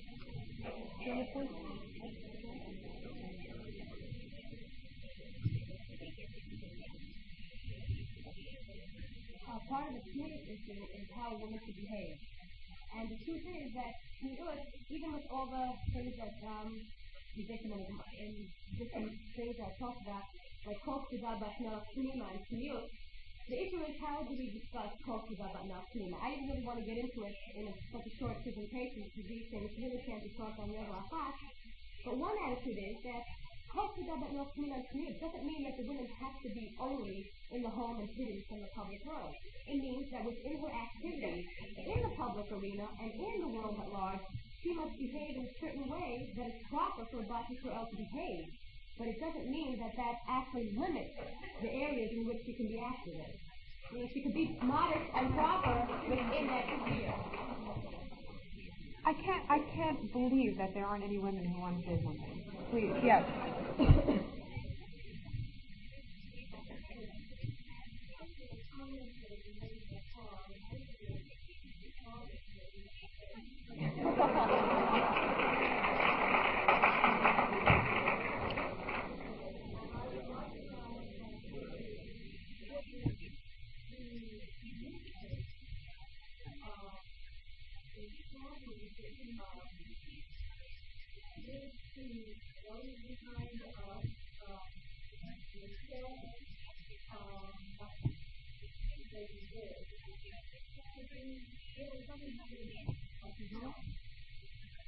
Part of the community issue is how women should behave. And the truth is that even with all the things that different things I talked about, like culture about Pnima and Pnima, the issue is how do we discuss culture about Pnima? I didn't really want to get into it in such a short presentation because these things really can't be taught on regular class. But one attitude is that culture about Pnima doesn't mean that the women have to be only in the home and hidden from the public world. It means that within her activities, in the public arena and in the world at large, she must behave in a certain way that is proper for a Black girl to behave. But it doesn't mean that that actually limits the areas in which she can be active in. I mean, she can be modest and proper within that sphere. I can't believe that there aren't any women who want to say something. Please, yes.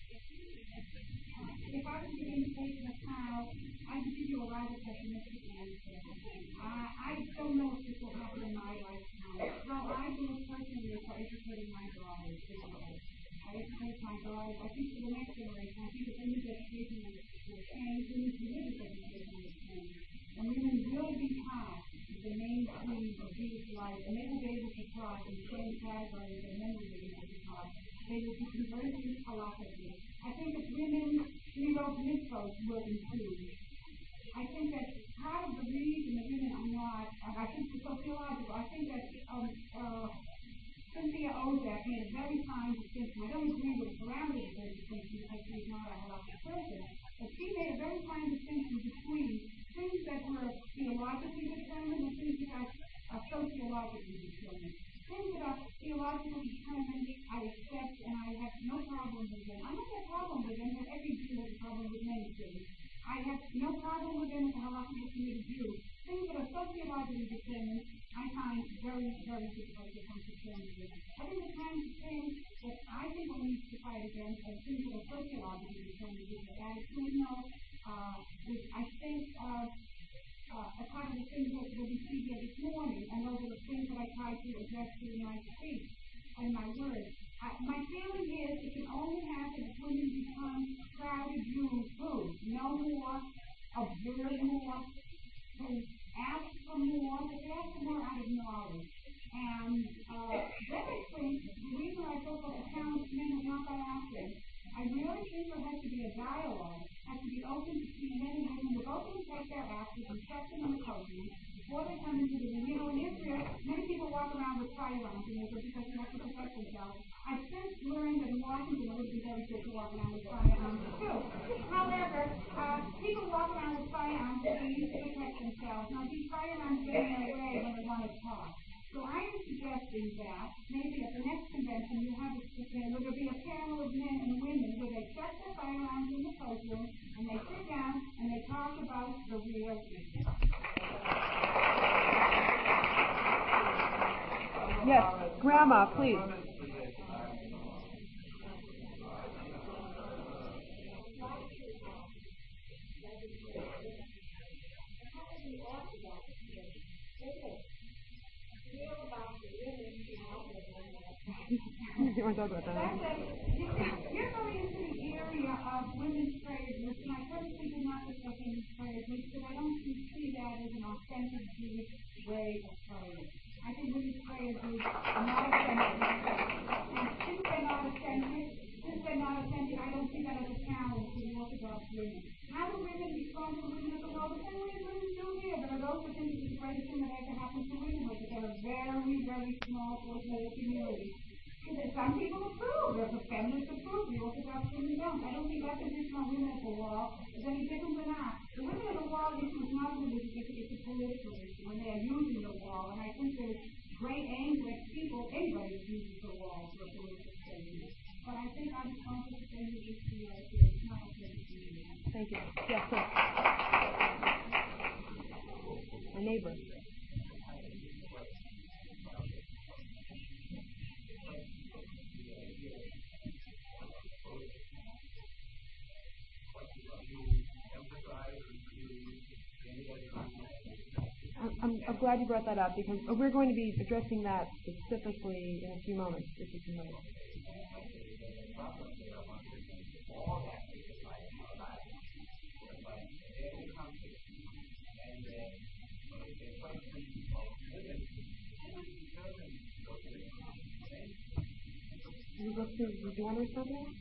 If I was the indication of how, I could give you a rather pessimistic answer. I don't know if this will happen in my lifetime. Well, I do personally for educating my daughters. I educate my daughters. I think for the next generation, I think that women's education will change, women's religious education will change. And women will be part of the mainstream of Jewish life, and they will be able to thrive in the same categories that men will be able to thrive. They will be converted into halakha. I think that women's mitzvot will improve. I think that part of the reason that women are not, I think it's sociological, I think that Cynthia Ozak made a very fine distinction. I don't agree with the parameters of her distinction because she's not a halakha person, but she made a very fine distinction between things that were theologically determined and things that are sociologically determined. Things that are theologically determined, I accept, and I have no problem with them. I don't have a problem with them, but every Jew has a problem with many things. I have no problem with them as a halakhic committed Jew. Things that are sociologically determined, I find very, very difficult to come to terms with. I think the kinds of things that I think we need to fight against are things that are sociologically determined, which are attitudinal, which I think a part of the things that we see here this morning, and those are the things that I try to address in my speech and my words. My feeling is it can only happen if women become crowded Jews who know more, observe more, who ask for more, but they ask for more out of knowledge. And then I think the reason I focus on the challenge men have not that often, I really think there has to be a dialogue, has to be open to see men and women who both take their actions and check them in the coaching before they come into the room. You know, in Israel, many people walk around with firearms in Israel because they have to protect themselves. I've since learned that in Washington it would be very good to walk around with firearms too. However, people walk around with firearms that they use to protect themselves. Now, these firearms get in their way when they want to talk. So I am suggesting that maybe at the next convention you have there'll be a panel of men and women where they check their firearms in the courtroom and they sit down and they talk about the real issue. Yes, Grandma, please. You want to talk about that? You're going into the area of women's prayers, which I personally do not discuss women's prayers, because I don't see that as an authentic Jewish way of praying. I think women's prayers are not authentic. And since they're not authentic, I don't see that as a challenge to the Orthodox women. How do women respond to the women of the world? The same way as women do here. There are those who think it's the greatest thing that ever happened to women, but they're a very, very small portion of the community. Some people approve. There's a feminist approve. The Orthodox women don't. I don't think that position on women at the wall is any different than that. The women at the wall issue is not a religious issue, it's a political issue when they are using the wall. And I think there's great anger at people, anybody that uses the wall for a political statement. But I think I'm responsible for saying the issue right here. It's not a political issue. Thank you. Yes, sir. My neighbor. I'm glad you brought that up because we're going to be addressing that specifically in a few moments, if you can wait. Do you want to respond to that?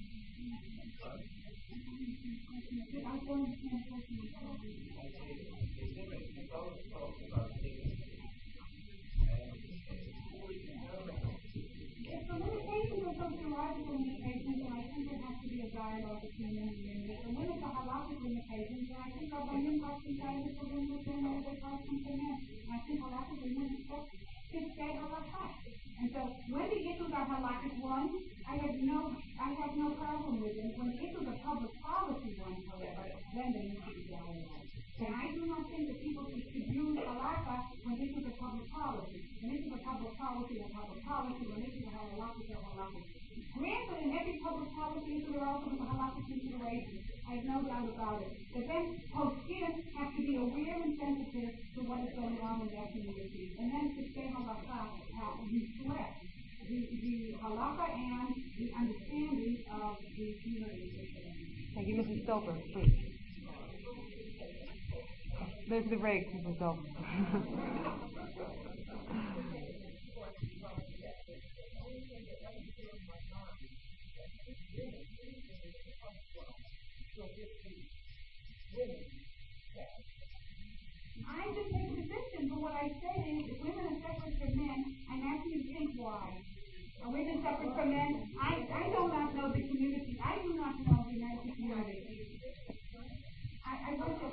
If the limitations are sociological limitations, then I think there has to be a dialogue between men and women. If the women are halakhic limitations, then I think our women must be guided for women the same way they cost them for men. And I think halakhic women should stay halakha. And so when the issues are halakhic ones, I have no problem with them. When the issues are public policy ones, however, then they need to be dialogued. And I do not think that people should use halakha when issues are public policy. When issues are public policy or public policy, when issues are halakhic or halakhic. Granted, in every public policy issue, there also is a halakhic I have no doubt about it. But then post-kids have to be aware and sensitive to what is going on in their communities. And then Sistema Halakha reflects the halakha and the understanding of the community. Thank you, Mrs. Stoper, please. There's the break, Mrs. Stoper. I just take a position, but what I say is if women are separate from men, I'm asking you to think why. Are women separate from men? I do not know the community. I do not know the American community. I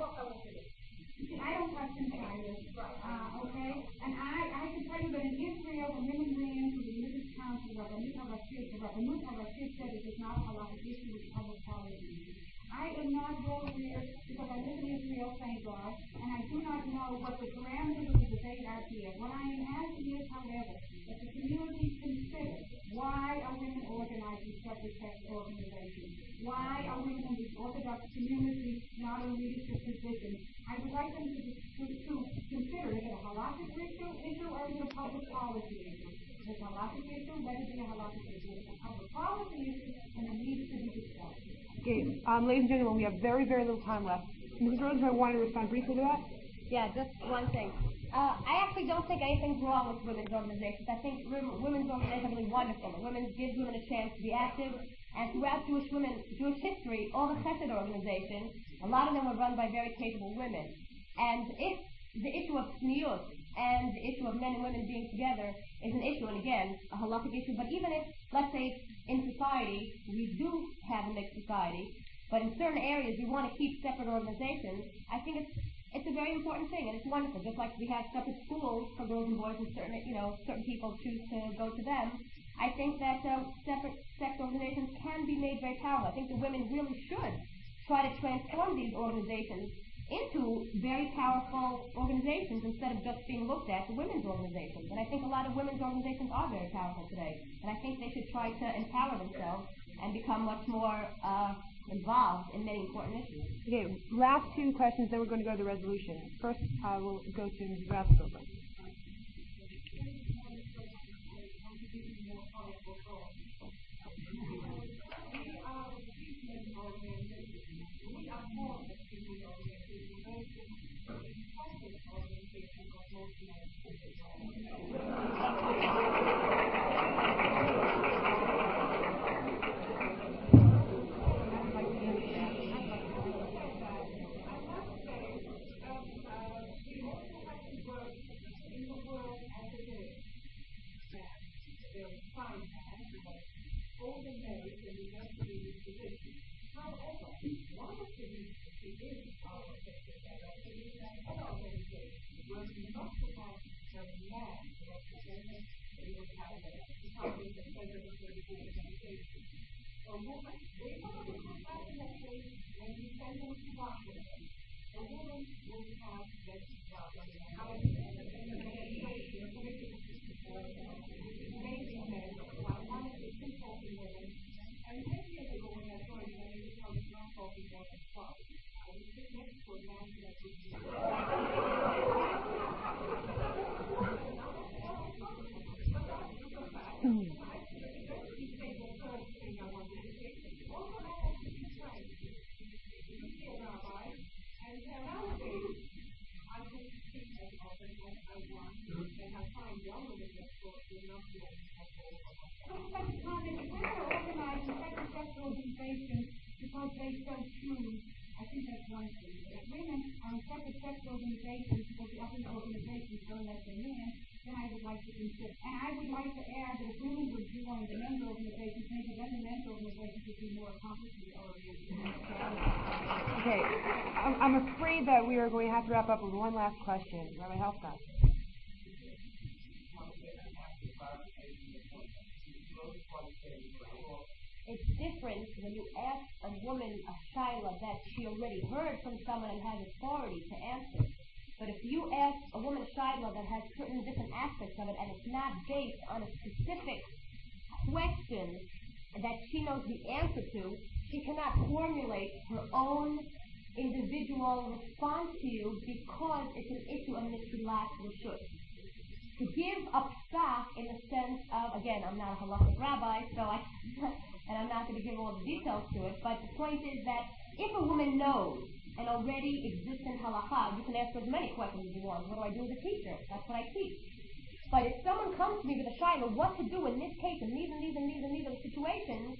don't touch insiders. Okay? And I can tell you that in Israel, when women ran to the religious council, the Rabbanut HaRashit said it is not a halachic issue with public policy. I am not well aware, because I live in Israel, thank God, and I do not know what the parameters of the debate are here. What I am asking is, however, that the community consider why are women organized in separate sex organizations? Why are women in the Orthodox community not in leadership positions? I would like them to consider, is it a halachic issue or is it a public policy issue? If it's a halachic issue, let it be a halachic issue. If it's a public policy issue, then it needs to be discussed. Okay, ladies and gentlemen, we have very, very little time left. Mrs. Rosenberg wanted to respond briefly to that. Yeah, just one thing. I actually don't think anything's wrong with women's organizations. I think women's organizations are really wonderful. The women gives women a chance to be active. And throughout Jewish history, all the chesed organizations, a lot of them were run by very capable women. And if the issue of tzniut and the issue of men and women being together is an issue, and again, a halachic issue, but even if, let's say, in society, we do have a mixed society, but in certain areas we want to keep separate organizations, I think it's a very important thing, and it's wonderful. Just like we have separate schools for girls and boys, and certain people choose to go to them. I think that separate sex organizations can be made very powerful. I think the women really should try to transform these organizations into very powerful organizations instead of just being looked at the women's organizations. And I think a lot of women's organizations are very powerful today. And I think they should try to empower themselves and become much more involved in many important issues. Okay, last two questions, then we're going to go to the resolution. First, I will go to Mrs. Rathsdorfer. Because they so choose, I think that's one thing. If women are in separate sex organizations because the other organizations don't let them in, then I would like to consider. And I would like to add that if women would join the men's organizations, maybe then the men's organizations would be more accomplishment oriented. Okay, I'm afraid that we are going to have to wrap up with one last question. Rabbi Helfgott. It's different when you ask a woman a shaila that she already heard from someone and has authority to answer. But if you ask a woman a shaila that has certain different aspects of it and it's not based on a specific question that she knows the answer to, she cannot formulate her own individual response to you because it's an issue on which she lacks the should. To give up stock in the sense of, again, I'm not a halachic rabbi, and I'm not going to give all the details to it, but the point is that if a woman knows an already existent halakha, you can ask her as many questions as you want. What do I do as a teacher? That's what I teach. But if someone comes to me with a shayla, what to do in this case, and these are the situations,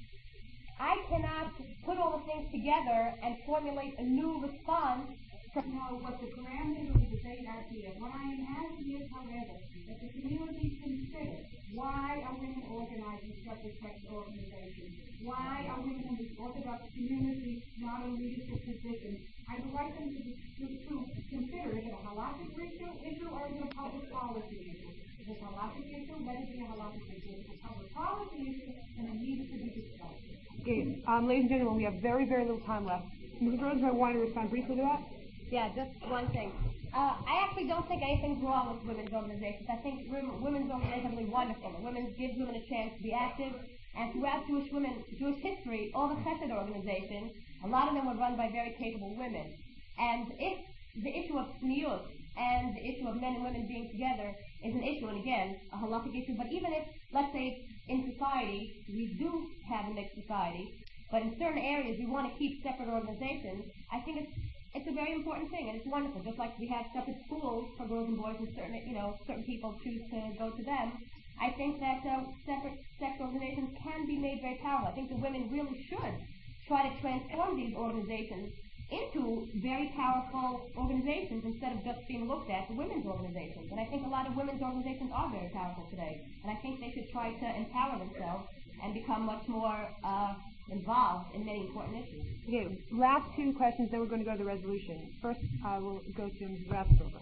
I cannot put all the things together and formulate a new response. Know what the parameters of the debate are here. What I am asking is, however, that the community consider why are women organizing separate sex organizations? Why are women in the Orthodox community not in leadership positions? I would like them to consider, is it a halachic issue or is it a public policy issue? If it's a halachic issue, let it be a halachic issue. If it's a public policy issue, then it needs to be discussed. Okay, ladies and gentlemen, we have very, very little time left. Mrs. Rosenberg wanted to respond briefly to that? Yeah, just one thing. I actually don't think anything's wrong with women's organizations. I think women's organizations are really wonderful. Women gives women a chance to be active, and throughout Jewish history, all the chesed organizations, a lot of them were run by very capable women. And if the issue of tzniut and the issue of men and women being together is an issue, and again, a halachic issue, but even if, let's say, in society, we do have a mixed society, but in certain areas we want to keep separate organizations, I think it's a very important thing, and it's wonderful. Just like we have separate schools for girls and boys, and certain people choose to go to them. I think that separate sex organizations can be made very powerful. I think the women really should try to transform these organizations into very powerful organizations instead of just being looked at as women's organizations. And I think a lot of women's organizations are very powerful today, and I think they should try to empower themselves and become much more involved in many important issues. Okay, last two questions, then we're going to go to the resolution. First, I will go to Ms. Rathstorfer.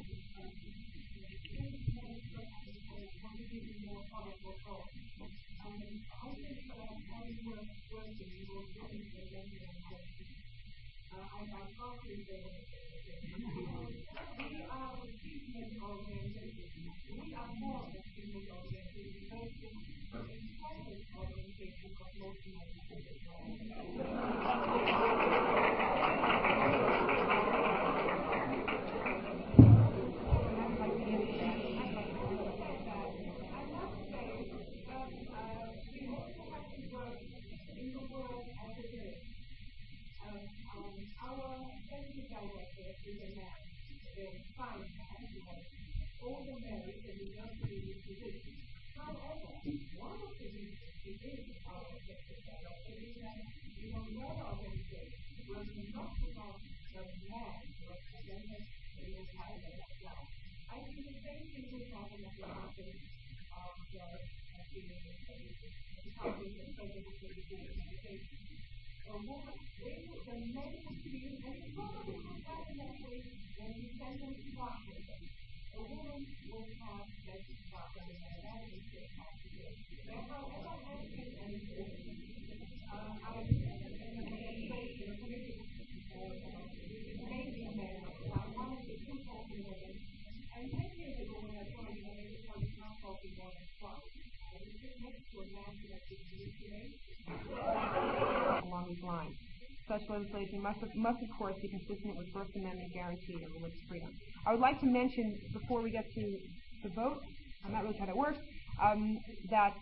Along these lines. Such legislation must of course be consistent with First Amendment guarantee of religious freedom. I would like to mention, before we get to the vote, I'm not really sure how that works, that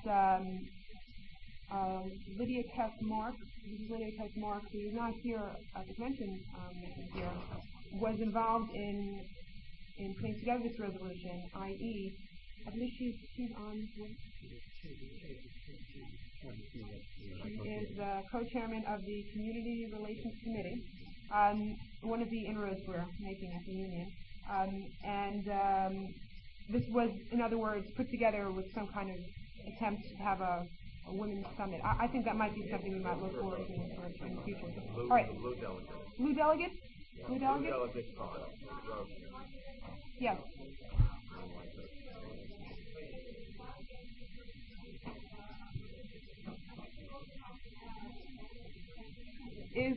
Lydia Kess-Mark, who is not here at the convention this year, was involved in putting together this resolution, i.e., I believe she's on. She is the co-chairman of the Community Relations Committee, one of the inroads we're making at the union. This was, in other words, put together with some kind of attempt to have a women's summit. I think that might be something we might look forward to in the future. All right. Blue delegates? Blue delegates? Yes. Is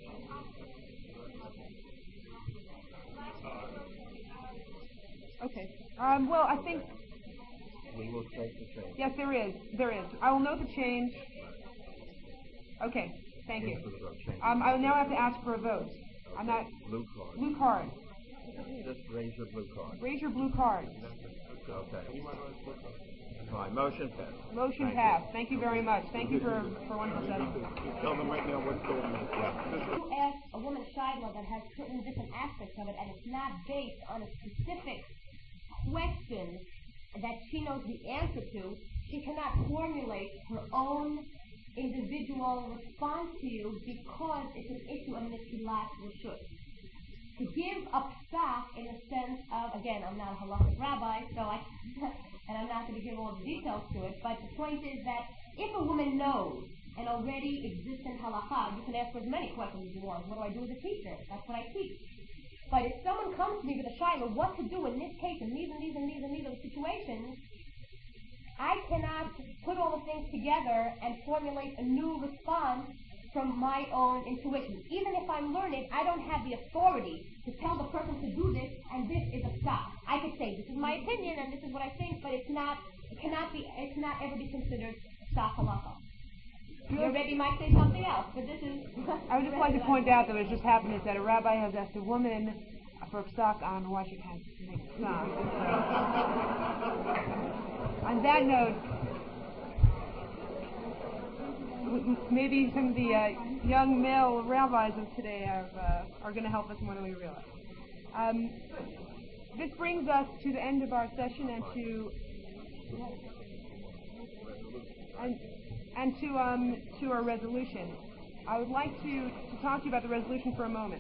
okay. Well, I think we will take the change. Yes, there is. I will note the change. Okay. Thank you. For the vote. Thank you. I will now have to ask for a vote. I'm not. Blue card. Blue card. Just raise your blue card. Raise your blue card. Okay. Fine. Motion passed. Motion passed. Thank you very much. Thank you for wonderful settlement. Tell them right now what's going on. You ask a woman Shiloh that has certain different aspects of it, and it's not based on a specific question that she knows the answer to, she cannot formulate her own individual response to you because it's an issue of Netilat Reshut. To give up stock in the sense of, again, I'm not a halachic rabbi, so and I'm not going to give all the details to it, but the point is that if a woman knows an already existent halakha, you can ask her as many questions as you want. What do I do as a teacher? That's what I teach. But if someone comes to me with a shiloh, what to do in this case, and these are the situations, I cannot put all the things together and formulate a new response from my own intuition. Even if I'm learned, I don't have the authority to tell the person to do this, and this is a stop. I could say, this is my opinion, and this is what I think, but it's not ever be considered stop halakha. Your Rebbe might say something else, but this is... I would just like to point out that what just happened is that a rabbi has asked a woman for a stock on why she can't make stock. On that note, maybe some of the young male rabbis of today are going to help us more than we realize. This brings us to the end of our session and to our resolution. I would like to talk to you about the resolution for a moment.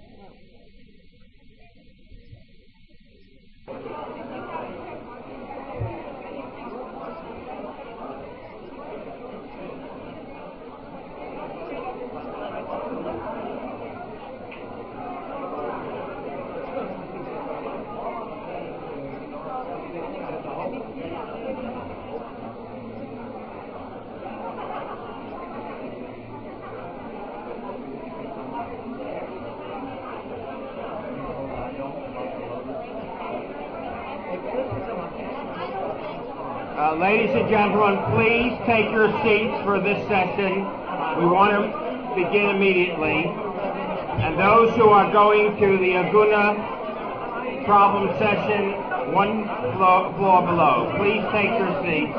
Ladies and gentlemen, please take your seats for this session. We want to begin immediately. And those who are going to the Aguna problem session, one floor below, please take your seats.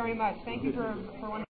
very much. Thank you for